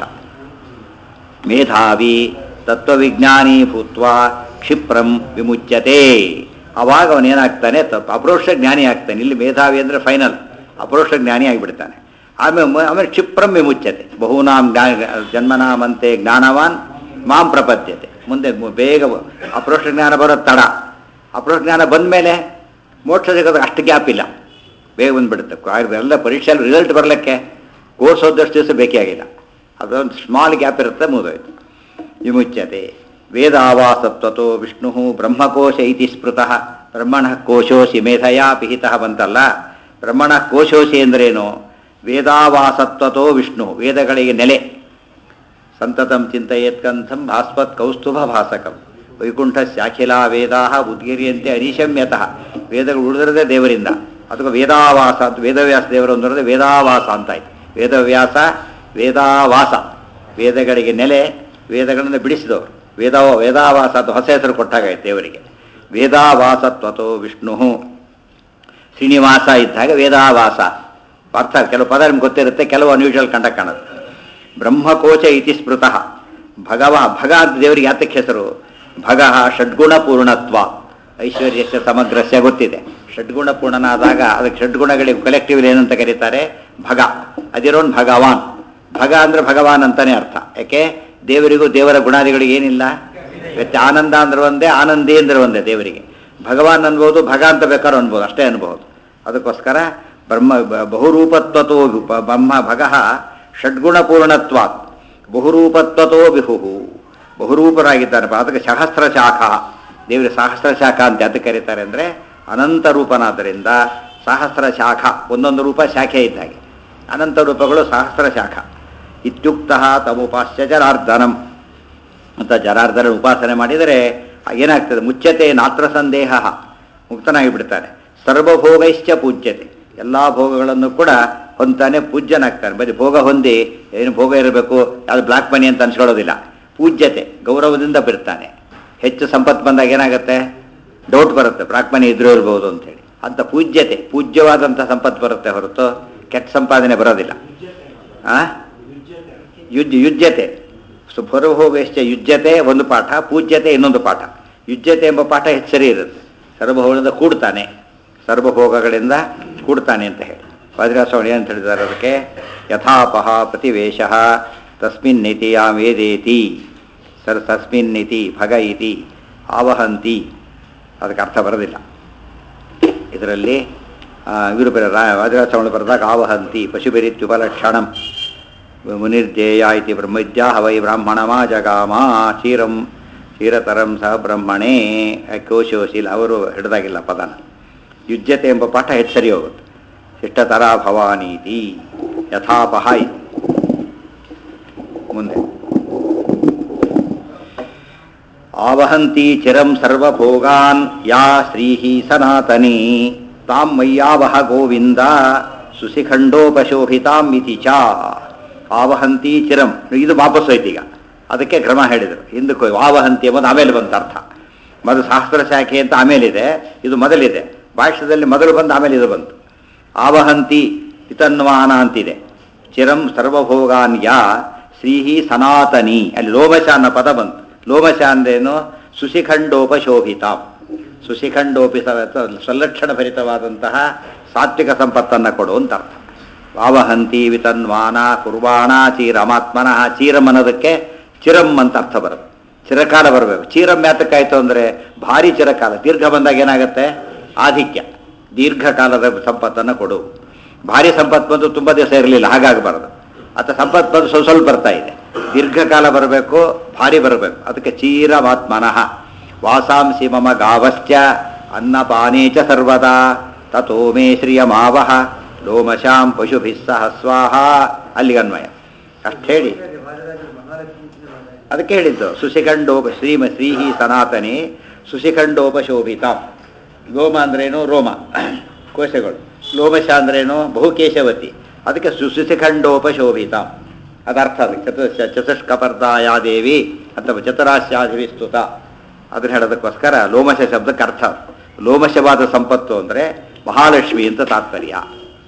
ಮೇಧಾವಿ ತತ್ವವಿಜ್ಞಾನಿ ಭೂತ್ವ ಕ್ಷಿಪ್ರಂ ವಿಮುಚ್ಯತೆ. ಆವಾಗ ಅವನೇನಾಗ್ತಾನೆ, ತತ್ವ ಅಪರೋಕ್ಷ ಜ್ಞಾನಿ ಆಗ್ತಾನೆ. ಇಲ್ಲಿ ಮೇಧಾವಿ ಅಂದರೆ ಫೈನಲ್, ಅಪರೋಕ್ಷ ಜ್ಞಾನಿ ಆಗಿಬಿಡ್ತಾನೆ. ಆಮೇಲೆ ಆಮೇಲೆ ಕ್ಷಿಪ್ರಂ ವಿಮುಚ್ಯತೆ. ಬಹೂನಾಂ ಜ್ಞಾನ ಜನ್ಮನಾಮಂತೆ ಜ್ಞಾನವಾನ್ ಮಾಂ ಪ್ರಪದ್ಯತೆ. ಮುಂದೆ ಬೇಗ ಅಪರೋಕ್ಷ ಜ್ಞಾನ ಬರೋದು ತಡ. ಅಪರೋಕ್ಷ ಜ್ಞಾನ ಬಂದ ಮೇಲೆ ಮೋಕ್ಷ ಸಿಗೋದು ಅಷ್ಟು ಗ್ಯಾಪ್ ಇಲ್ಲ, ಬೇಗ ಬಂದುಬಿಡುತ್ತೆ. ಎಲ್ಲ ಪರೀಕ್ಷೆಯಲ್ಲಿ ರಿಸಲ್ಟ್ ಬರಲಿಕ್ಕೆ ಕೋರ್ಸ್ ಓದಷ್ಟು ದಿವಸ ಬೇಕೇ ಆಗಿಲ್ಲ. ಅದೊಂದು ಸ್ಮಾಲ್ ಗ್ಯಾಪ್ ಇರುತ್ತೆ, ಮುಗಿದೋಯ್ತು. ವಿಮುಚ್ಯತೆ. ವೇದಾವಾಸತ್ವತೋ ವಿಷ್ಣು ಬ್ರಹ್ಮಕೋಶ ಇತಿ ಸ್ಮೃತಃ. ಬ್ರಹ್ಮಣ ಕೋಶೋಸಿ ಮೇಧಯಾ ಪಿಹಿತಃ ಬಂತಲ್ಲ. ಬ್ರಹ್ಮಣ ಕೋಶೋಸಿ ಅಂದ್ರೇನು, ವೇದಾವಾಸತ್ವತೋ ವಿಷ್ಣು, ವೇದಗಳಿಗೆ ನೆಲೆ. ಸಂತತಂ ಚಿಂತಯೇತ್ಕಂಥಂ ಭಾಸ್ವತ್ ಕೌಸ್ತುಭ ಭಾಸಕಂ ವೈಕುಂಠ ಶಾಖಿಲಾ ವೇದಾ ಉದ್ಗಿರಿಯಂತೆ ಅನಿಶಮ್ಯತಃ. ವೇದಗಳು ಉಳಿದಿರದೆ ದೇವರಿಂದ. ಅಥವಾ ವೇದಾವಾಸ ಅಂತ ವೇದವ್ಯಾಸ ದೇವರು ಅಂದಿರೋದು ವೇದಾವಾಸ ಅಂತಾಯ್ತು. ವೇದವ್ಯಾಸ ವೇದಾವಾಸ, ವೇದಗಳಿಗೆ ನೆಲೆ, ವೇದಗಳನ್ನು ಬಿಡಿಸಿದವರು. ವೇದ ವೇದಾವಾಸ ಅಂತ ಹೊಸ ಹೆಸರು ಕೊಟ್ಟಾಗಾಯ್ತು ದೇವರಿಗೆ. ವೇದಾವಾಸತ್ವತೋ ವಿಷ್ಣು. ಶ್ರೀನಿವಾಸ ಇದ್ದಾಗ ವೇದಾವಾಸ ಅರ್ಥ. ಕೆಲವು ಪದ ನಿಮ್ಗೆ ಗೊತ್ತಿರುತ್ತೆ, ಕೆಲವು ಅನ್ಯೂಷಲ್ ಕಂಡ ಕಾಣುತ್ತೆ. ಬ್ರಹ್ಮಕೋಶ ಇತಿ ಸ್ಮೃತಃ. ಭಗವ ಭಗ ಅಂತ ದೇವರಿಗೆ ಯಾತಕ್ಕೆ ಹೆಸರು, ಭಗ ಷಡ್ಗುಣ ಪೂರ್ಣತ್ವ ಐಶ್ವರ್ಯಸ್ಯ ಸಮಗ್ರಸ್ಯ ಗೊತ್ತಿದೆ. ಷಡ್ಗುಣ ಪೂರ್ಣನಾದಾಗ ಅದಕ್ಕೆ ಷಡ್ಗುಣಗಳಿಗೆ ಕಲೆಕ್ಟಿವ್ಲಿ ಏನಂತ ಕರೀತಾರೆ, ಭಗ. ಅದಿರೋನ್ ಭಗವಾನ್. ಭಗ ಅಂದರೆ ಭಗವಾನ್ ಅಂತಾನೆ ಅರ್ಥ. ಯಾಕೆ, ದೇವರಿಗೂ ದೇವರ ಗುಣಾದಿಗಳಿಗೆ ಏನಿಲ್ಲ ವ್ಯತ್ಯ. ಆನಂದ ಅಂದ್ರೆ ಒಂದೇ, ಆನಂದಿ ಅಂದ್ರೆ ಒಂದೇ ದೇವರಿಗೆ. ಭಗವಾನ್ ಅನ್ಬೋದು, ಭಗ ಅಂತ ಬೇಕಾದ್ರೂ ಅನ್ಬೋದು, ಅಷ್ಟೇ ಅನ್ಬೋದು. ಅದಕ್ಕೋಸ್ಕರ ಬ್ರಹ್ಮ ಬಹುರೂಪತ್ವತೋ ಬ್ರಹ್ಮ ಭಗಃ ಷಡ್ಗುಣಪೂರ್ಣತ್ವಾತ್ ಬಹುರೂಪತ್ವತೋ ಬಿಹು ಬಹುರೂಪರಾಗಿದ್ದಾರೆ. ಅದಕ್ಕೆ ಸಹಸ್ರ ಶಾಖ, ದೇವರ ಸಹಸ್ರ ಶಾಖ ಅಂತ ಅದಕ್ಕೆ ಕರೀತಾರೆ ಅಂದರೆ ಅನಂತ ರೂಪನಾದ್ದರಿಂದ ಸಹಸ್ರ ಶಾಖ, ಒಂದೊಂದು ರೂಪ ಶಾಖೆ ಇದ್ದಾಗೆ, ಅನಂತ ರೂಪಗಳು ಸಹಸ್ರ ಶಾಖ. ಇತ್ಯುಕ್ತ ತಮುಪಾಸ್ಯ ಜನಾರ್ದನಂ ಅಂತ ಜನಾರ್ದನ ಉಪಾಸನೆ ಮಾಡಿದರೆ ಏನಾಗ್ತದೆ? ಮುಚ್ಯತೆ ನಾತ್ರ ಸಂದೇಹ, ಮುಕ್ತನಾಗಿ ಬಿಡ್ತಾನೆ. ಸರ್ವಭೋಗೈಶ್ಚ ಪೂಜ್ಯತೆ, ಎಲ್ಲ ಭೋಗಗಳನ್ನು ಕೂಡ ಹೊಂತಾನೆ, ಪೂಜ್ಯನಾಗ್ತಾನೆ. ಬರೀ ಭೋಗ ಹೊಂದಿ ಏನು ಭೋಗ ಇರಬೇಕು, ಯಾವುದು ಬ್ಲ್ಯಾಕ್ ಮನಿ ಅಂತ ಅನ್ಸ್ಕೊಳ್ಳೋದಿಲ್ಲ. ಪೂಜ್ಯತೆ, ಗೌರವದಿಂದ ಬಿಡ್ತಾನೆ. ಹೆಚ್ಚು ಸಂಪತ್ತು ಬಂದಾಗ ಏನಾಗುತ್ತೆ? ಡೌಟ್ ಬರುತ್ತೆ, ಬ್ಲ್ಯಾಕ್ ಮನಿ ಇದ್ರೂ ಇರ್ಬೋದು ಅಂತೇಳಿ. ಅಂತ ಪೂಜ್ಯತೆ, ಪೂಜ್ಯವಾದಂಥ ಸಂಪತ್ತು ಬರುತ್ತೆ ಹೊರತು ಕೆಟ್ಟ ಸಂಪಾದನೆ ಬರೋದಿಲ್ಲ. ಆ ಯುಜ್ ಯುಜ್ಯತೆ ಸುಭರ್ವಭೋಗಶ್ಚ ಯುಜ್ಯತೆ ಒಂದು ಪಾಠ, ಪೂಜ್ಯತೆ ಇನ್ನೊಂದು ಪಾಠ. ಯುಜ್ಯತೆ ಎಂಬ ಪಾಠ ಹೆಚ್ಚು ಸರಿ ಇರುತ್ತೆ. ಸರ್ವಭೋಗಗಳಿಂದ ಕೂಡ್ತಾನೆ, ಸರ್ವಭೋಗಗಳಿಂದ ಕೂಡ್ತಾನೆ ಅಂತ ಹೇಳಿ ವಜ್ರಾಸ್ವಾಮಿ ಏನಂತ ಹೇಳಿದ್ದಾರೆ ಅದಕ್ಕೆ? ಯಥಾಪಹ ಪ್ರತಿವೇಶ ತಸ್ಮಿನ್ನಿತಿ ಯಾ ವೇದೇತಿ ಸರ್ ತಸ್ಮಿನ್ನಿತಿ ಭಗ ಇತಿ ಆವಹಂತಿ. ಅದಕ್ಕೆ ಅರ್ಥ ಬರೋದಿಲ್ಲ ಇದರಲ್ಲಿ. ಇವರು ಬರ ವಜ್ರಾಸ್ವಾಮಿ ಬರೆದಾಗ ಆವಹಂತಿ ಪಶುಭಿರಿತ್ಯುಪಲಕ್ಷಣಂ ಮುನಿರ್ಜೇಯ ಇತಿ ಬ್ರಹ್ಮವಿದ್ಯಾ ಹವೈ ಬ್ರಾಹ್ಮಣಮಾ ಜಗಾಮ ಕ್ಷೀರಂ ಕ್ಷೀರತರಂ ಸಹ ಬ್ರಹ್ಮಣೇ ಕೋಶೋಶೀಲ. ಅವರು ಹಿಡ್ದಾಗಿಲ್ಲ ಪದನ. ಯುಜ್ಯತೆ ಎಂಬ ಪಾಠ ಹೆಚ್ಚು ಸರಿ ಹೋಗುತ್ತೆ. ಶಿಷ್ಟತರ ಭವಾನೀತಿ ಯಥಾಪಹ ಇತಿ. ಮುಂದೆ ಆವಹಂತಿ ಚಿರಂ ಸರ್ವಭೋಗಾನ್ ಯಾ ಶ್ರೀಹಿ ಸನಾತನಿ ತಾಂ ಮಯ್ಯಾವಹ ಗೋವಿಂದ ಸುಶಿಖಂಡೋಪಶೋಭಿತಾಂ ಇತಿ ಚ. ಆವಹಂತಿ ಚಿರಂ, ಇದು ವಾಪಸ್ ಹೋಯ್ತು ಈಗ. ಅದಕ್ಕೆ ಕ್ರಮ ಹೇಳಿದರು. ಹಿಂದಕ್ಕೆ ಆವಹಂತಿ ಎಂಬುದು ಆಮೇಲೆ ಬಂತ ಅರ್ಥ. ಮೊದಲು ಸಹಸ್ರ ಶಾಖೆ ಅಂತ ಆಮೇಲಿದೆ, ಇದು ಮೊದಲಿದೆ. ಭಾಷ್ಯದಲ್ಲಿ ಮೊದಲು ಬಂದು ಆಮೇಲೆ ಇದು ಬಂತು. ಆವಹಂತಿ ಇತನ್ವಾನ ಅಂತಿದೆ. ಚಿರಂ ಸರ್ವಭೋಗಾನ್ ಯಾ ಶ್ರೀಹಿ ಸನಾತನಿ, ಅಲ್ಲಿ ಲೋಮಶ ಅನ್ನೋ ಪದ ಬಂತು. ಲೋಮಶ ಅಂದ್ರೇನು? ಸುಶಿಖಂಡೋಪಶೋಭಿತಾಂ, ಸುಶಿಖಂಡೋಪಿ ಸಂಲಕ್ಷಣ ಭರಿತವಾದಂತಹ ಸಾತ್ವಿಕ ಸಂಪತ್ತನ್ನು ಕೊಡು ಅಂತ ಅರ್ಥ. ಆವಹಂತಿ ವಿತನ್ವಾನ ಕುರ್ವಾಣ ಚೀರಮಾತ್ಮನಃ. ಚೀರಂ ಅನ್ನೋದಕ್ಕೆ ಚಿರಂ ಅಂತ ಅರ್ಥ ಬರುತ್ತೆ. ಚಿರಕಾಲ ಬರಬೇಕು. ಚೀರಂ ಯಾತಕ್ಕಾಯ್ತು ಅಂದರೆ ಭಾರಿ ಚಿರಕಾಲ, ದೀರ್ಘ ಬಂದಾಗ ಏನಾಗುತ್ತೆ? ಆಧಿಕ್ಯ, ದೀರ್ಘಕಾಲದ ಸಂಪತ್ತನ್ನು ಕೊಡು. ಭಾರಿ ಸಂಪತ್ತು ಬಂದು ತುಂಬ ದಿವಸ ಇರಲಿಲ್ಲ, ಹಾಗಾಗಬಾರ್ದು. ಅಥವಾ ಸಂಪತ್ತು ಬಂದು ಸ್ವಲ್ಪ ಸ್ವಲ್ಪ ಬರ್ತಾ ಇದೆ, ದೀರ್ಘಕಾಲ ಬರಬೇಕು, ಭಾರಿ ಬರಬೇಕು. ಅದಕ್ಕೆ ಚೀರಮಾತ್ಮನಃ. ವಾಸಾಂಸಿ ಮಮ ಗಾವಶ್ಚ ಅನ್ನಪಾನೇ ಚ ಸರ್ವದಾ ತಥೋ ಮೇ ಶ್ರಿಯಮಾವಹ ಲೋಮಶಾಂ ಪಶುಭಿಃ ಸಹ ಸ್ವಾಹ. ಅಲ್ಲಿಗೆ ಅನ್ವಯ ಅಷ್ಟು ಹೇಳಿ ಅದಕ್ಕೆ ಹೇಳಿದ್ದು. ಸುಶಿಖಂಡೋಪ ಶ್ರೀಮ ಶ್ರೀಹಿ ಸನಾತನಿ ಸುಶಿಖಂಡೋಪಶೋಭಿತ. ಲೋಮ ಅಂದ್ರೇನು? ರೋಮ ಕೋಶಗಳು. ಲೋಮಶ ಅಂದ್ರೇನು? ಬಹುಕೇಶವತಿ. ಅದಕ್ಕೆ ಸುಶಿಖಂಡೋಪಶೋಭಿತ ಅದರ್ಥ. ಅದಕ್ಕೆ ಚತು ಚತುಷ್ಕಪರ್ದಾಯ ದೇವಿ ಅಥವಾ ಚತುರಾಶ್ಯಾಧಿವಿಸ್ತುತ ಅದನ್ನು ಹೇಳೋದಕ್ಕೋಸ್ಕರ ಲೋಮಶ ಶಬ್ದಕ್ಕೆ ಅರ್ಥ. ಲೋಮಶವಾದ ಸಂಪತ್ತು ಅಂದರೆ ಮಹಾಲಕ್ಷ್ಮಿ ಅಂತ ತಾತ್ಪರ್ಯ.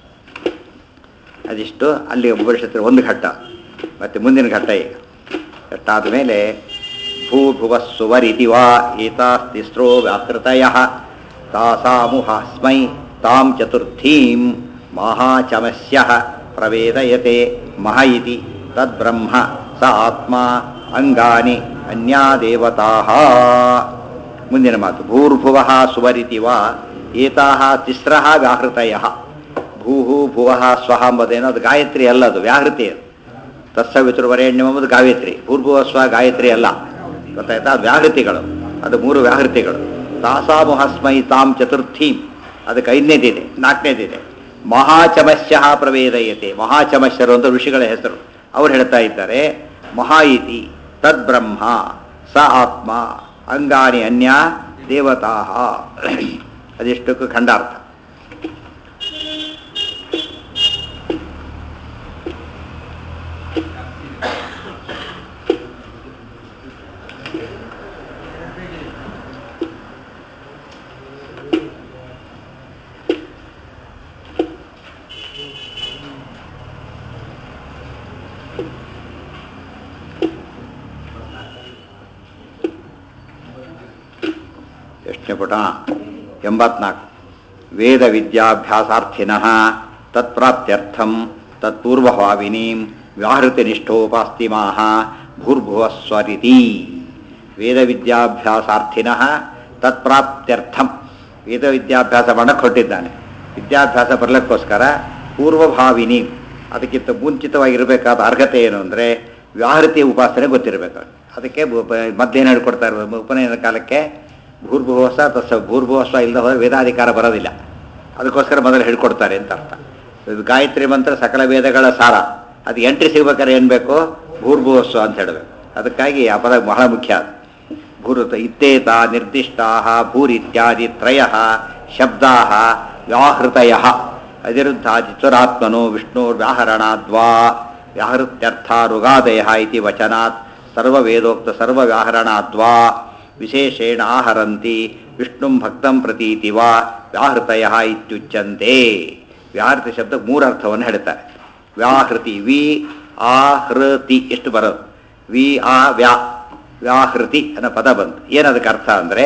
ಅದಿಷ್ಟು ಅಲ್ಲಿ ಉಪನಿಷತ್ತಿನ ಒಂದು ಘಟ್ಟ. ಮತ್ತು ಮುಂದಿನ ಘಟ್ಟ ಈಗ ಘಟ್ಟಾದ ಮೇಲೆ ಭೂಭುವಸ್ಸುವರಿತಿ ವಾ ಏತಾಸ್ತಿಸ್ರೋ ವ್ಯಾಕೃತಯಃ ತಾಸಾಮುಹಾಸ್ಮೈ ತಾಂ ಚತುರ್ಥೀಂ ಮಹಾಚಮಸ್ಯಃ ಪ್ರವೇದಯತೆ ಮಹ ಇತಿ ತದ್ಬ್ರಹ್ಮ ಸ ಆತ್ಮ ಅಂಗಾನಿ ಅನ್ಯಾ ದೇವತಾಃ. ಮುಂದಿನ ಮಾತು ಭೂರ್ಭುವಃ ಸುವರಿತಿ ವಾ ಏತಾಃ ತಿಸ್ರಃ ವ್ಯಾಹೃತಯಃ. ಭೂಹು ಭುವಃ ಸ್ವಹ ಎಂಬುದೇನೋ ಅದು ಗಾಯತ್ರಿ ಅಲ್ಲ, ಅದು ವ್ಯಾಹೃತಿ. ಅದು ತತ್ಸವಿತೃವರೆಣ್ಯಂ ಎಂಬುದು ಗಾಯತ್ರಿ. ಭೂರ್ಭುವ ಸ್ವ ಗಾಯತ್ರಿ ಅಲ್ಲ, ಗೊತ್ತಾಯ್ತಾ? ಅದು ವ್ಯಾಹೃತಿಗಳು, ಅದು ಮೂರು ವ್ಯಾಹೃತಿಗಳು. ತಾಸಾಮುಹಸ್ಮೈ ತಾಂ ಚತುರ್ಥೀಂ, ಅದಕ್ಕೆ ಐದನೇದಿದೆ, ನಾಲ್ಕನೇದಿದೆ. ಮಹಾಚಮಸ್ಯ ಪ್ರವೇದಯತೆ. ಮಹಾಚಮಸ್ಯರು ಅಂತ ಋಷಿಗಳ ಹೆಸರು. ಅವ್ರು ಹೇಳ್ತಾ ಇದ್ದಾರೆ ಮಹಾ ಇತಿ ತದ್ಬ್ರಹ್ಮ ಸ ಆತ್ಮ ಅಂಗಾನಿ ಅನ್ಯ ದೇವತಾ. ಅದಿಷ್ಟಕ್ಕೂ ಖಂಡಾರ್ಥ. ಎಷ್ಟನೇ ಪುಟ? ಎಂಬತ್ನಾಲ್ಕು. ವೇದ ವಿದ್ಯಾಭ್ಯಾಸಾರ್ಥಿನಃ ತತ್ಪ್ರಾಪ್ತ್ಯರ್ಥಂ ತತ್ಪೂರ್ವಭಾವಿನೀಂ ವ್ಯಾಹೃತಿನಿಷ್ಠೋಪಾಸ್ತಿಮಾಹ ಭೂರ್ಭುವಸ್ವರಿತಿ. ವೇದ ವಿದ್ಯಾಭ್ಯಾಸಾರ್ಥಿನಃ ತತ್ಪ್ರಾಪ್ತ್ಯರ್ಥಂ ವೇದ ವಿದ್ಯಾಭ್ಯಾಸ ಮಾಡಕ್ಕೆ ಹೊರಟಿದ್ದಾನೆ. ವಿದ್ಯಾಭ್ಯಾಸ ಬರಲಿಕ್ಕೋಸ್ಕರ ಪೂರ್ವಭಾವಿನಿ, ಅದಕ್ಕಿಂತ ಮುಂಚಿತವಾಗಿರಬೇಕಾದ ಅರ್ಹತೆ ಏನು ಅಂದರೆ ವ್ಯಾಹೃತಿ ಉಪಾಸನೆ ಗೊತ್ತಿರಬೇಕು. ಅದಕ್ಕೆ ಮದ್ದೇನು ಹೇಳ್ಕೊಡ್ತಾರೆ ಉಪನಯನ ಕಾಲಕ್ಕೆ, ಭೂರ್ಭುವಸ್ವ ತತ್ಸ ಭೂರ್ಭುವಸ್ವ ಇಲ್ಲದ ಹೋದರೆ ವೇದಾಧಿಕಾರ ಬರೋದಿಲ್ಲ. ಅದಕ್ಕೋಸ್ಕರ ಮೊದಲು ಹೇಳ್ಕೊಡ್ತಾರೆ ಅಂತ ಅರ್ಥ. ಗಾಯತ್ರಿ ಮಂತ್ರ ಸಕಲ ವೇದಗಳ ಸಾರ, ಅದು ಎಂಟ್ರಿ ಸಿಗ್ಬೇಕಾದ್ರೆ ಏನು ಬೇಕು, ಭೂರ್ಭುವಸ್ವ ಅಂತ ಹೇಳಬೇಕು. ಅದಕ್ಕಾಗಿ ಆ ಪದ ಬಹಳ ಮುಖ್ಯ. ಭೂರುತ ಇತ್ತೇತ ನಿರ್ದಿಷ್ಟಾ ಭೂರಿತ್ಯಾದಿ ತ್ರಯ ಶಬ್ದಾ ವ್ಯಾಹೃತಯ ಅನಿರುದ್ಧ ಚತುರಾತ್ಮನೋ ವಿಷ್ಣುರ್ವ್ಯಾಹರಣಾದ್ವಾ ವ್ಯಾಹೃತ್ಯರ್ಥ ಋಗಾದಯ ಇತಿ ವಚನಾತ್ ಸರ್ವವೇದೋಕ್ತ ಸರ್ವವ್ಯಾಹರಣಾದ್ವಾ ವಿಶೇಷೇಣ ಆಹರಂತಿ ವಿಷ್ಣುಂ ಭಕ್ತಂ ಪ್ರತೀತಿ ವಾ ವ್ಯಾಹೃತಯ ಇತ್ಯುಚ್ಯಂತೆ. ವ್ಯಾಹೃತಿ ಶಬ್ದಕ್ಕೆ ಮೂರು ಅರ್ಥವನ್ನು ಹೇಳ್ತಾರೆ. ವ್ಯಾಹೃತಿ ವಿ ಆಹೃತಿ ಎಷ್ಟು ಬರೋದು, ವಿ ಆ ವ್ಯಾ ವ್ಯಾಹೃತಿ ಅನ್ನೋ ಪದ ಬಂತು. ಏನದಕ್ಕೆ ಅರ್ಥ ಅಂದರೆ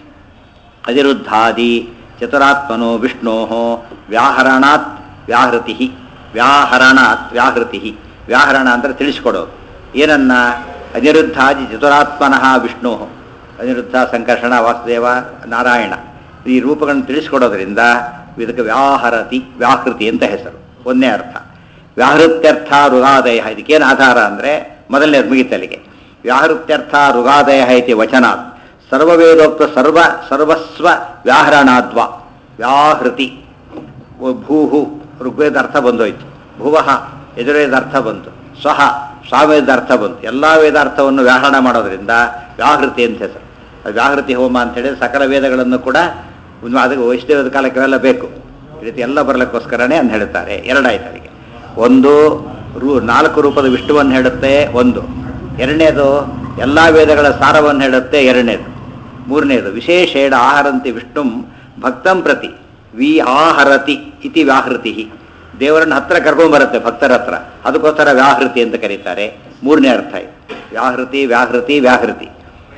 ಅನಿರುದ್ಧಾದಿ ಚತುರಾತ್ಮನೋ ವಿಷ್ಣೋ ವ್ಯಾಹರಣಾತ್ ವ್ಯಾಹೃತಿ, ವ್ಯಾಹರಣಾತ್ ವ್ಯಾಹೃತಿ. ವ್ಯಾಹರಣ ಅಂದರೆ ತಿಳಿಸ್ಕೊಡೋದು. ಏನನ್ನ ಅನಿರುದ್ಧಾದಿ ಚತುರಾತ್ಮನಃ ವಿಷ್ಣು, ಅನಿರುದ್ಧ ಸಂಕರ್ಷಣ ವಾಸುದೇವ ನಾರಾಯಣ ಈ ರೂಪಗಳನ್ನು ತಿಳಿಸ್ಕೊಡೋದ್ರಿಂದ ಇದಕ್ಕೆ ವ್ಯಾಹರತಿ ವ್ಯಾಹೃತಿ ಅಂತ ಹೆಸರು. ಒಂದೇ ಅರ್ಥ. ವ್ಯಾಹೃತ್ಯರ್ಥ ಋಗಾದಯ, ಇದಕ್ಕೇನು ಆಧಾರ ಅಂದರೆ ಮೊದಲನೇದು ಮುಗಿತಲಿಗೆ. ವ್ಯಾಹೃತ್ಯರ್ಥ ಋಗಾದಯ ಇತಿ ವಚನಾತ್ ಸರ್ವವೇದೋಕ್ತ ಸರ್ವ ಸರ್ವಸ್ವ ವ್ಯಾಹರಣಾದ್ವ ವ್ಯಾಹೃತಿ. ಭೂಹು ಋಗ್ವೇದ ಅರ್ಥ ಬಂದೋಯ್ತು, ಭುವಃ ಯಜುರ್ವೇದ ಅರ್ಥ ಬಂತು, ಸ್ವಹ ಸಾಮವೇದ ಅರ್ಥ ಬಂತು. ಎಲ್ಲ ವೇದಾರ್ಥವನ್ನು ವ್ಯಾಹರಣ ಮಾಡೋದ್ರಿಂದ ವ್ಯಾಹೃತಿ ಅಂತ ಹೆಸರು. ಅದು ವ್ಯಾಹೃತಿ ಹೋಮ ಅಂತ ಹೇಳಿದ್ರೆ ಸಕಲ ವೇದಗಳನ್ನು ಕೂಡ ಅದಕ್ಕೆ ವೈಷ್ಣವದ ಕಾಲಕ್ಕೆ ಅವೆಲ್ಲ ಬೇಕು. ಈ ರೀತಿ ಎಲ್ಲ ಬರಲಿಕ್ಕೋಸ್ಕರನೇ ಅಂತ ಹೇಳ್ತಾರೆ. ಎರಡಾಯ್ತು ಅವರಿಗೆ. ಒಂದು ರೂ ನಾಲ್ಕು ರೂಪದ ವಿಷ್ಣುವನ್ನು ಹೇಳುತ್ತೆ ಒಂದು, ಎರಡನೇದು ಎಲ್ಲ ವೇದಗಳ ಸಾರವನ್ನು ಹೇಳುತ್ತೆ ಎರಡನೇದು, ಮೂರನೇದು ವಿಶೇಷೇಣ ಆಹರಂತಿ ವಿಷ್ಣುಂ ಭಕ್ತಂ ಪ್ರತಿ ವಿ ಆಹರತಿ ಇತಿ ವ್ಯಾಹೃತಿ. ದೇವರನ್ನ ಹತ್ರ ಕರ್ಕೊಂಡ್ಬರುತ್ತೆ ಭಕ್ತರ ಹತ್ರ, ಅದಕ್ಕೋಸ್ಕರ ವ್ಯಾಹೃತಿ ಅಂತ ಕರೀತಾರೆ. ಮೂರನೇ ಅರ್ಥ ಇದು ವ್ಯಾಹೃತಿ ವ್ಯಾಹೃತಿ ವ್ಯಾಹೃತಿ.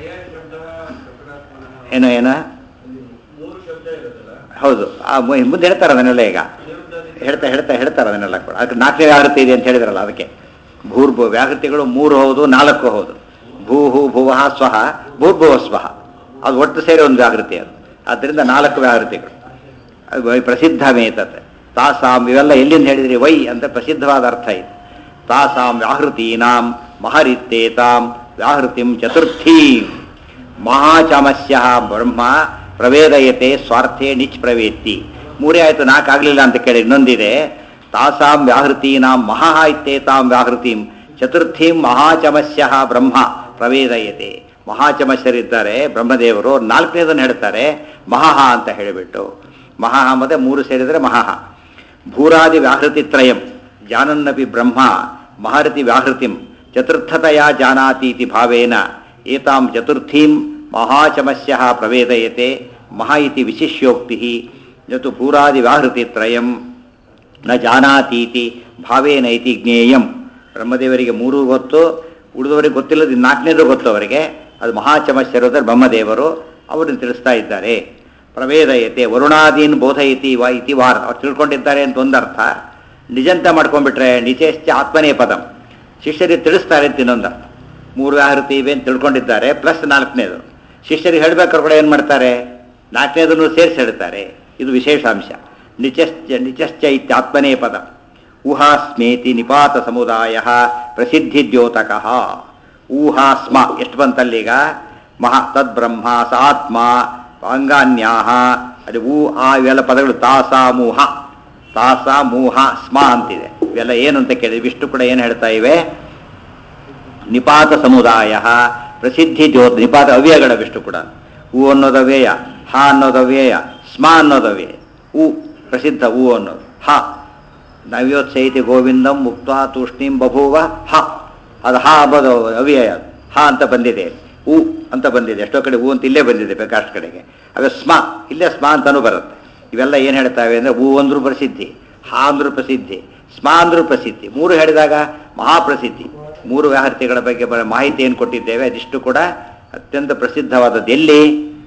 ಏನೋ ಏನ ಹೌದು, ಆ ಮುಂದೆ ಹೇಳ್ತಾರೆ ಅದನ್ನೆಲ್ಲ. ಈಗ ಹೇಳ್ತಾ ಹೇಳ್ತಾ ಹೇಳ್ತಾರೆ ಅದನ್ನೆಲ್ಲ ಕೂಡ. ಅದಕ್ಕೆ ನಾಲ್ಕನೇ ವ್ಯಾಹೃತಿ ಇದೆ ಅಂತ ಹೇಳಿದ್ರಲ್ಲ, ಅದಕ್ಕೆ ಭೂರ್ಭು ವ್ಯಾಹೃತಿಗಳು ಮೂರು ಹೌದು ನಾಲ್ಕು ಹೌದು. ಭೂಹು ಭುವಃ ಸ್ವಹ ಭೂರ್ಭುವ ಸ್ವಹ, ಅದು ಒಟ್ಟು ಸೇರಿ ಒಂದು ವ್ಯಾಹೃತಿ ಅದು. ಆದ್ದರಿಂದ ನಾಲ್ಕು ವ್ಯಾಹೃತಿಗಳು. ಅದು ಪ್ರಸಿದ್ಧಮೇತತ್ ತಾಸಾಂ, ಇವೆಲ್ಲ ಎಲ್ಲಿಂದ ಹೇಳಿದ್ರಿ ವೈ ಅಂತ ಪ್ರಸಿದ್ಧವಾದ ಅರ್ಥ ಇದೆ. ತಾಸಾಂ ವ್ಯಾಹೃತೀನಾಂ ಮಹರಿತ್ತೇತಾಂ ವ್ಯಾಹೃತಿಂ ಚತುರ್ಥೀಂ ಮಹಾಚಮಸ್ಯ ಬ್ರಹ್ಮ ಪ್ರವೇದಯತೆ ಸ್ವಾರ್ಥೇ ನಿಚ್ ಪ್ರವೇತ್ತಿ. ಮೂರೇ ಆಯಿತು, ನಾಲ್ಕು ಆಗಲಿಲ್ಲ ಅಂತ ಕೇಳಿ ಇನ್ನೊಂದಿದೆ. ತಾಸಾಂ ವ್ಯಾಹೃತೀನಾಂ ಮಹಾ ಇತ್ತೇತಾಂ ವ್ಯಾಹೃತಿಂ ಚತುರ್ಥೀಂ ಮಹಾಚಮಸ್ಯ ಬ್ರಹ್ಮ ಪ್ರವೇದಯತೆ. ಮಹಾಚಮಸ್ಯರಿದ್ದಾರೆ ಬ್ರಹ್ಮದೇವರು, ನಾಲ್ಕನೇದನ್ನು ಹೇಳ್ತಾರೆ ಮಹಾ ಅಂತ ಹೇಳಿಬಿಟ್ಟು. ಮಹಾ ಮತ್ತು ಮೂರು ಸೇರಿದರೆ ಮಹಾ. ಭೂರಾದಿ ವ್ಯಾಹೃತಿ ತ್ರಯಂ ಜಾನನ್ನಪಿ ಬ್ರಹ್ಮ ಮಹರ್ತಿ ವ್ಯಾಹೃತಿಂ ಚತುರ್ಥತೆಯ ಜಾನಾತೀತಿ ಭಾವೇನ ಏತಾಂ ಚತುರ್ಥೀಂ ಮಹಾಚಮಸ್ಯ ಪ್ರವೇದಯತೆ ಮಹಾ ಇತಿ ವಿಶಿಷ್ಯೋಕ್ತಿ. ಯತು ಭೂರಾದಿ ವ್ಯಾಹೃತಿ ತ್ರಯಂ ನ ಜಾನಾತೀತಿ ಭಾವೇನ ಇತಿ ಜ್ಞೇಯಂ. ಬ್ರಹ್ಮದೇವರಿಗೆ ಮೂರು ಗೊತ್ತು, ಉಳಿದವರಿಗೆ ಗೊತ್ತಿಲ್ಲದ ನಾಲ್ಕನೇದು ಗೊತ್ತು ಅವರಿಗೆ. ಅದು ಮಹಾಚಮಸ್ಯರು ಬ್ರಹ್ಮದೇವರು, ಅವರನ್ನು ತಿಳಿಸ್ತಾ ಇದ್ದಾರೆ. ಪ್ರವೇದಯತೆ ವರುಣಾದೀನ್ ಬೋಧಯತಿ ವಾ ಇತಿ ವಾರ, ಅವ್ರು ತಿಳ್ಕೊಂಡಿದ್ದಾರೆ ಅಂತ ಒಂದರ್ಥ. ನಿಜಂತ ಮಾಡ್ಕೊಂಡ್ಬಿಟ್ರೆ ನಿಚೇಶ್ಚ ಆತ್ಮನೇ ಪದಂ, ಶಿಷ್ಯರಿಗೆ ತಿಳಿಸ್ತಾರೆ ಅಂತ ಇನ್ನೊಂದರ್ಥ. ಮೂರು ವ್ಯಾಹೃತಿ ಇವೆ ಅಂತ ತಿಳ್ಕೊಂಡಿದ್ದಾರೆ, ಪ್ಲಸ್ ನಾಲ್ಕನೇದು. ಶಿಷ್ಯರಿಗೆ ಹೇಳಬೇಕಾದ್ರೆ ಕೂಡ ಏನು ಮಾಡ್ತಾರೆ, ನಾಲ್ಕನೇದನ್ನು ಸೇರಿಸಿ ಹೇಳ್ತಾರೆ. ಇದು ವಿಶೇಷಾಂಶ. ನಿಚಶ್ಚ ನಿಚಶ್ಚ ಇತ್ಯಾತ್ಮನೇ ಪದ. ಊಹಾ ಸ್ಮೇತಿ ನಿಪಾತ ಸಮುದಾಯ ಪ್ರಸಿದ್ಧಿ ದ್ಯೋತಕಃ. ಊಹಾ ಸ್ಮ ಎಷ್ಟು ಬಂತಲ್ಲೀಗ, ಮಹಾ ತದ್ಬ್ರಹ್ಮ ಸ ಆತ್ಮ ಅಂಗಾನ್ಯಾಹ, ಅದು ಊ ಆ ಇವೆಲ್ಲ ಪದಗಳು. ತಾಸ ಮೂಹ, ತಾಸ ಮೂಹ ಸ್ಮ ಅಂತಿದೆ. ಇವೆಲ್ಲ ಏನು ಅಂತ ಕೇಳಿದ್ವಿ. ವಿಷ್ಣು ಕೂಡ ಏನು ಹೇಳ್ತಾ ಇವೆ, ನಿಪಾತ ಸಮುದಾಯ ಪ್ರಸಿದ್ಧಿ ದ್ಯೋತ. ನಿಪಾತ ಅವ್ಯಯಗಳ ವಿಷ್ಣು ಕೂಡ. ಹೂ ಅನ್ನೋದು ಅವ್ಯಯ, ಹ ಅನ್ನೋದು ಅವ್ಯಯ, ಸ್ಮ ಅನ್ನೋದು ಅವ್ಯಯ. ಉ ಪ್ರಸಿದ್ಧ ಹೂ ಅನ್ನೋದು. ಹ ನವ್ಯೋತ್ಸೈತಿ ಗೋವಿಂದಂ ಮುಕ್ತ ತೂಷ್ಣೀಂ ಬಭೂವ ಹ, ಅದು ಹ ಅಂಬೋದು ಅವ್ಯಯ. ಹ ಅಂತ ಬಂದಿದೆ, ಉ ಅಂತ ಬಂದಿದೆ. ಎಷ್ಟೋ ಕಡೆ ಹೂ ಅಂತ ಇಲ್ಲೇ ಬಂದಿದೆ, ಬೇಕಾಷ್ಟು ಕಡೆಗೆ. ಆಗ ಸ್ಮ ಇಲ್ಲೇ ಸ್ಮ ಅಂತಲೂ ಬರುತ್ತೆ. ಇವೆಲ್ಲ ಏನು ಹೇಳ್ತಾವೆ ಅಂದರೆ ಹೂ ಅಂದ್ರೂ ಪ್ರಸಿದ್ಧಿ, ಹ ಅಂದ್ರೂ ಪ್ರಸಿದ್ಧಿ, ಸ್ಮ ಅಂದ್ರೂ ಪ್ರಸಿದ್ಧಿ. ಮೂರು ಹೇಳಿದಾಗ ಮಹಾಪ್ರಸಿದ್ಧಿ. ಮೂರು ವ್ಯಾಹೃತಿಗಳ ಬಗ್ಗೆ ಬ ಮಾಹಿತಿ ಏನು ಕೊಟ್ಟಿದ್ದೇವೆ ಅದಿಷ್ಟು ಕೂಡ ಅತ್ಯಂತ ಪ್ರಸಿದ್ಧವಾದದ್ದು. ಎಲ್ಲಿ,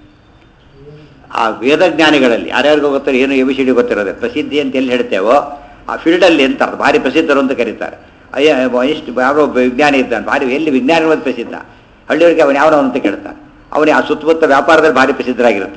ಆ ವೇದಜ್ಞಾನಿಗಳಲ್ಲಿ ಯಾರ್ಯಾರಿಗೂ ಗೊತ್ತಿರೋ ಏನು ಎ ಬಿ ಸಿ ಡಿ ಗೊತ್ತಿರೋದೆ. ಪ್ರಸಿದ್ಧಿ ಅಂತ ಎಲ್ಲಿ ಹೇಳ್ತೇವೋ ಆ ಫೀಲ್ಡಲ್ಲಿ ಅಂತ ಭಾರಿ ಪ್ರಸಿದ್ಧರು ಅಂತ ಕರೀತಾರೆ. ಅಯ್ಯ ಇಷ್ಟು ಯಾರೋ ಒಬ್ಬ ವಿಜ್ಞಾನಿ ಇದ್ದಾನೆ, ಭಾರಿ ಎಲ್ಲಿ ವಿಜ್ಞಾನಿಗಳು ಪ್ರಸಿದ್ಧ. ಹಳ್ಳಿಯವರಿಗೆ ಅವನು ಯಾವನೋ ಅಂತ ಕೇಳ್ತಾನೆ. ಅವನಿಗೆ ಆ ಸುತ್ತಮುತ್ತ ವ್ಯಾಪಾರದಲ್ಲಿ ಭಾರಿ ಪ್ರಸಿದ್ಧರಾಗಿರ್ತಾರೆ.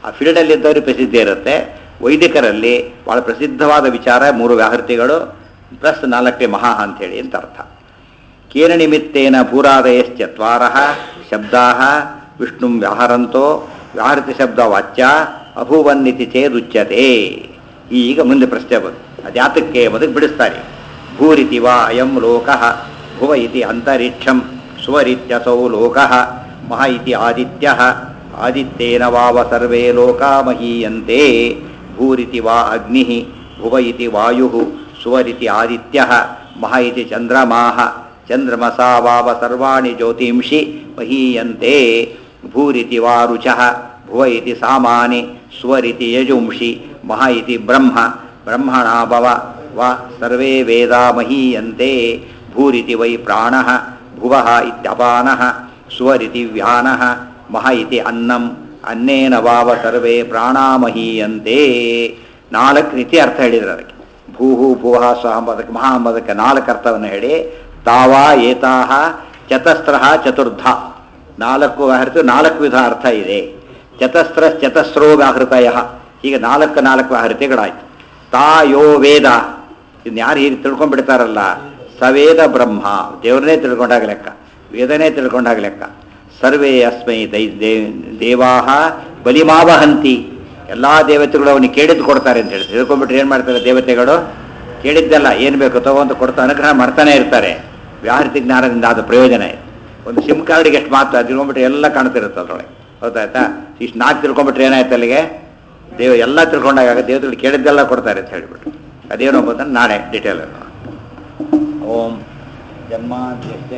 ಆ ಫೀಲ್ಡಲ್ಲಿದ್ದವ್ರಿಗೆ ಪ್ರಸಿದ್ಧಿ ಇರುತ್ತೆ. ವೈದಿಕರಲ್ಲಿ ಭಾಳ ಪ್ರಸಿದ್ಧವಾದ ವಿಚಾರ ಮೂರು ವ್ಯಾಹೃತಿಗಳು ಪ್ಲಸ್ ನಾಲ್ಕೇ ಮಹಾ ಅಂಥೇಳಿ ಅಂತ ಅರ್ಥ. ಕೇನ ನಿಮಿತ್ತೇನ ಭೂರಾದಯಶ್ಚತ್ವಾರ ಶಬ್ದಾ ವಿಷ್ಣು ವ್ಯಾಹರಂತೋ ವ್ಯಾಹೃತಿ ಶಬ್ದ ವಾಚ್ಯ ಅಭೂವನ್ನಿತಿ ಚೇದುಚ್ಯತೆ. ಈಗ ಮುಂದೆ ಪ್ರಶ್ನೆ ಬಂದು ಅದ್ಯಾತಕ್ಕೆ ಬದುಕು ಬಿಡಿಸ್ತಾರೆ. ಭೂರಿತಿ ವಾ ಅಯಂ ಲೋಕಃ ಭುವ ಇತಿ ಅಂತರಿಕ್ಷಂ ಸ್ವರಿತ್ಯಸೌ ಲೋಕಃ ಮಹ ಇತಿ ಆದಿತ್ಯಃ ಆದಿತ್ಯೇನ ವಾವ ಸರ್ವೇ ಲೋಕಾ ಮಹೀಯಂತೆ. ಭೂರಿತಿ ವಾ ಅಗ್ನಿಃ ಭುವ ಇತಿ ವಾಯುಃ ಸ್ವರಿತಿ ಆದಿತ್ಯಃ ಮಹ ಇತಿ ಚಂದ್ರಮಾಃ ಚಂದ್ರಮಸಾ ವಾವ ಸರ್ವಾಣಿ ಜ್ಯೋತಿಂಷಿ ಮಹೀಯಂತೆ. ಭೂರಿತಿ ವಾ ರುಚಃ ಭುವ ಇತಿ ಸಾಮಾನಿ ಸ್ವರಿತಿ ಯಜುಂಷಿ ಮಹ ಇತಿ ಬ್ರಹ್ಮ ಬ್ರಹ್ಮಣಾ ಭವ ವ ಸರ್ವೇ ವೇದಾ ಮಹೀಯಂತೆ. ಭೂರಿತಿ ವೈ ಪ್ರಾಣಃ ಭುವಃ ಇತ್ಯಪಾನಃ ಸ್ವರಿತಿ ವ್ಯಾನಃ ಮಹ ಇತಿ ಅನ್ನಂ ಅನ್ನೇನ ವಾವ ಸರ್ವೇ ಪ್ರಾಣಾ ಮಹೀಯಂತೆ. ನಾಲ್ಕು ರೀತಿ ಅರ್ಥ ಹೇಳಿದ್ರು ಅದಕ್ಕೆ. ಭೂಹು ಭುವಃ ಸ್ವಹ ಅಂಬದಕ್ಕೆ ಮಹಾ ಅಂಬದಕ್ಕೆ ನಾಲ್ಕು ಅರ್ಥವನ್ನು ಹೇಳಿ ತಾವಾ ಏತಾಹ ಚತಸ್ರ ಚತುರ್ಧ ನಾಲ್ಕು ವ್ಯಾಹೃತಿ ನಾಲ್ಕು ವಿಧ ಅರ್ಥ ಇದೆ. ಚತಸ್ರ ಚತಸ್ರೋ ವ್ಯಾಹೃತಯ ಹೀಗೆ ನಾಲ್ಕು ನಾಲ್ಕು ವ್ಯಾಹೃತಿಗಳಾಯಿತು. ತಾ ಯೋ ವೇದ ಇನ್ನು ಯಾರು ಹೀಗೆ ತಿಳ್ಕೊಂಡ್ಬಿಡ್ತಾರಲ್ಲ ಸವೇದ ಬ್ರಹ್ಮ ದೇವ್ರನ್ನೇ ತಿಳ್ಕೊಂಡಾಗ ಲೆಕ್ಕ, ವೇದನೇ ತಿಳ್ಕೊಂಡಾಗ ಲೆಕ್ಕ. ಸರ್ವೇ ಅಸ್ಮೈ ದೈ ದೇವಾ ಬಲಿಮಾವಹಂತಿ ಎಲ್ಲ ದೇವತೆಗಳು ಅವನಿಗೆ ಕೇಳಿದ್ದು ಕೊಡ್ತಾರೆ ಅಂತ ಹೇಳಿ ತಿಳ್ಕೊಂಡ್ಬಿಟ್ರೆ ಏನು ಮಾಡ್ತಾರೆ ದೇವತೆಗಳು? ಕೇಳಿದ್ದೆಲ್ಲ ಏನು ಬೇಕು ತಗೊಂತ ಕೊಡ್ತಾ ಅನುಗ್ರಹ ಮಾಡ್ತಾನೆ ಇರ್ತಾರೆ. ವ್ಯಾಹೃತಿ ಜ್ಞಾನದಿಂದ ಆದ ಪ್ರಯೋಜನ ಇದೆ. ಒಂದು ಸಿಮ್ ಕಾರ್ಡಿಗೆ ಎಷ್ಟು ಮಾತ್ರ ತಿಳ್ಕೊಂಡ್ಬಿಟ್ರೆ ಎಲ್ಲ ಕಾಣ್ತಿರುತ್ತೆ ಅದರೊಳಗೆ. ಹೌದಾಯ್ತಾ? ಇಷ್ಟು ನಾಲ್ಕು ತಿಳ್ಕೊಂಡ್ಬಿಟ್ರೆ ಏನಾಯ್ತು ಅಲ್ಲಿಗೆ? ದೇವ ಎಲ್ಲ ತಿಳ್ಕೊಂಡಾಗ ದೇವತೆಗಳು ಕೇಳಿದ್ದೆಲ್ಲ ಕೊಡ್ತಾರೆ ಅಂತ ಹೇಳಿಬಿಟ್ಟು ಅದೇನು ಅಂಬೋದನ್ನು ನಾಳೆ ಡೀಟೇಲ್. ಓಂ ಜನ್ಮಾದ್ಯಸ್ಯ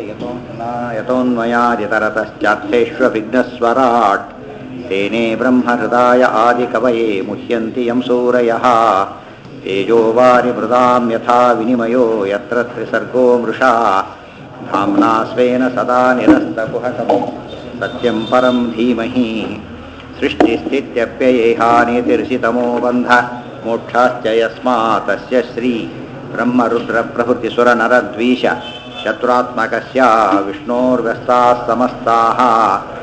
ಯತೋನ್ಮಯಾದಿತರತಶ್ಚಾರ್ಥೇಷ್ವವಿಘ್ನಸ್ವರಾಟ್ ತೇನೇ ಬ್ರಹ್ಮಹೃದಾಯ ಆದಿಕವಯೇ ಮುಹ್ಯಂತಿ ಯಂ ಸೂರಯಃ. ತೇಜೋವಾರಿ ಮೃದಾಂ ಯಥಾ ವಿನಿಮಯೋ ಯತ್ರ ತ್ರಿಸರ್ಗೋ ಮೃಷಾ ಧಾಮ್ನಾ ಸ್ವೇನ ಸದಾ ನಿರಸ್ತಕುಹಕಂ ಸತ್ಯಂ ಪರಂ ಧೀಮಹಿ. ಸೃಷ್ಟಿಸ್ಥಿತ್ಯಪ್ಯಯೇಹಾನೇತಿರ್ಷಿತಮೋ ಬಂಧ ಮೋಕ್ಷಾಶ್ಚ ಯಸ್ಮಾತ್ ತಸ್ಯ ಶ್ರೀ ಬ್ರಹ್ಮರುದ್ರಪ್ರಭೃತಿಸುರನರದ್ವೀಷ ಶತ್ರುತ್ಮಕಸ್ಯ ವಿಷ್ಣೋರ್ವ್ಯಸ್ತಾಃ ಸಮಸ್ತಾಃ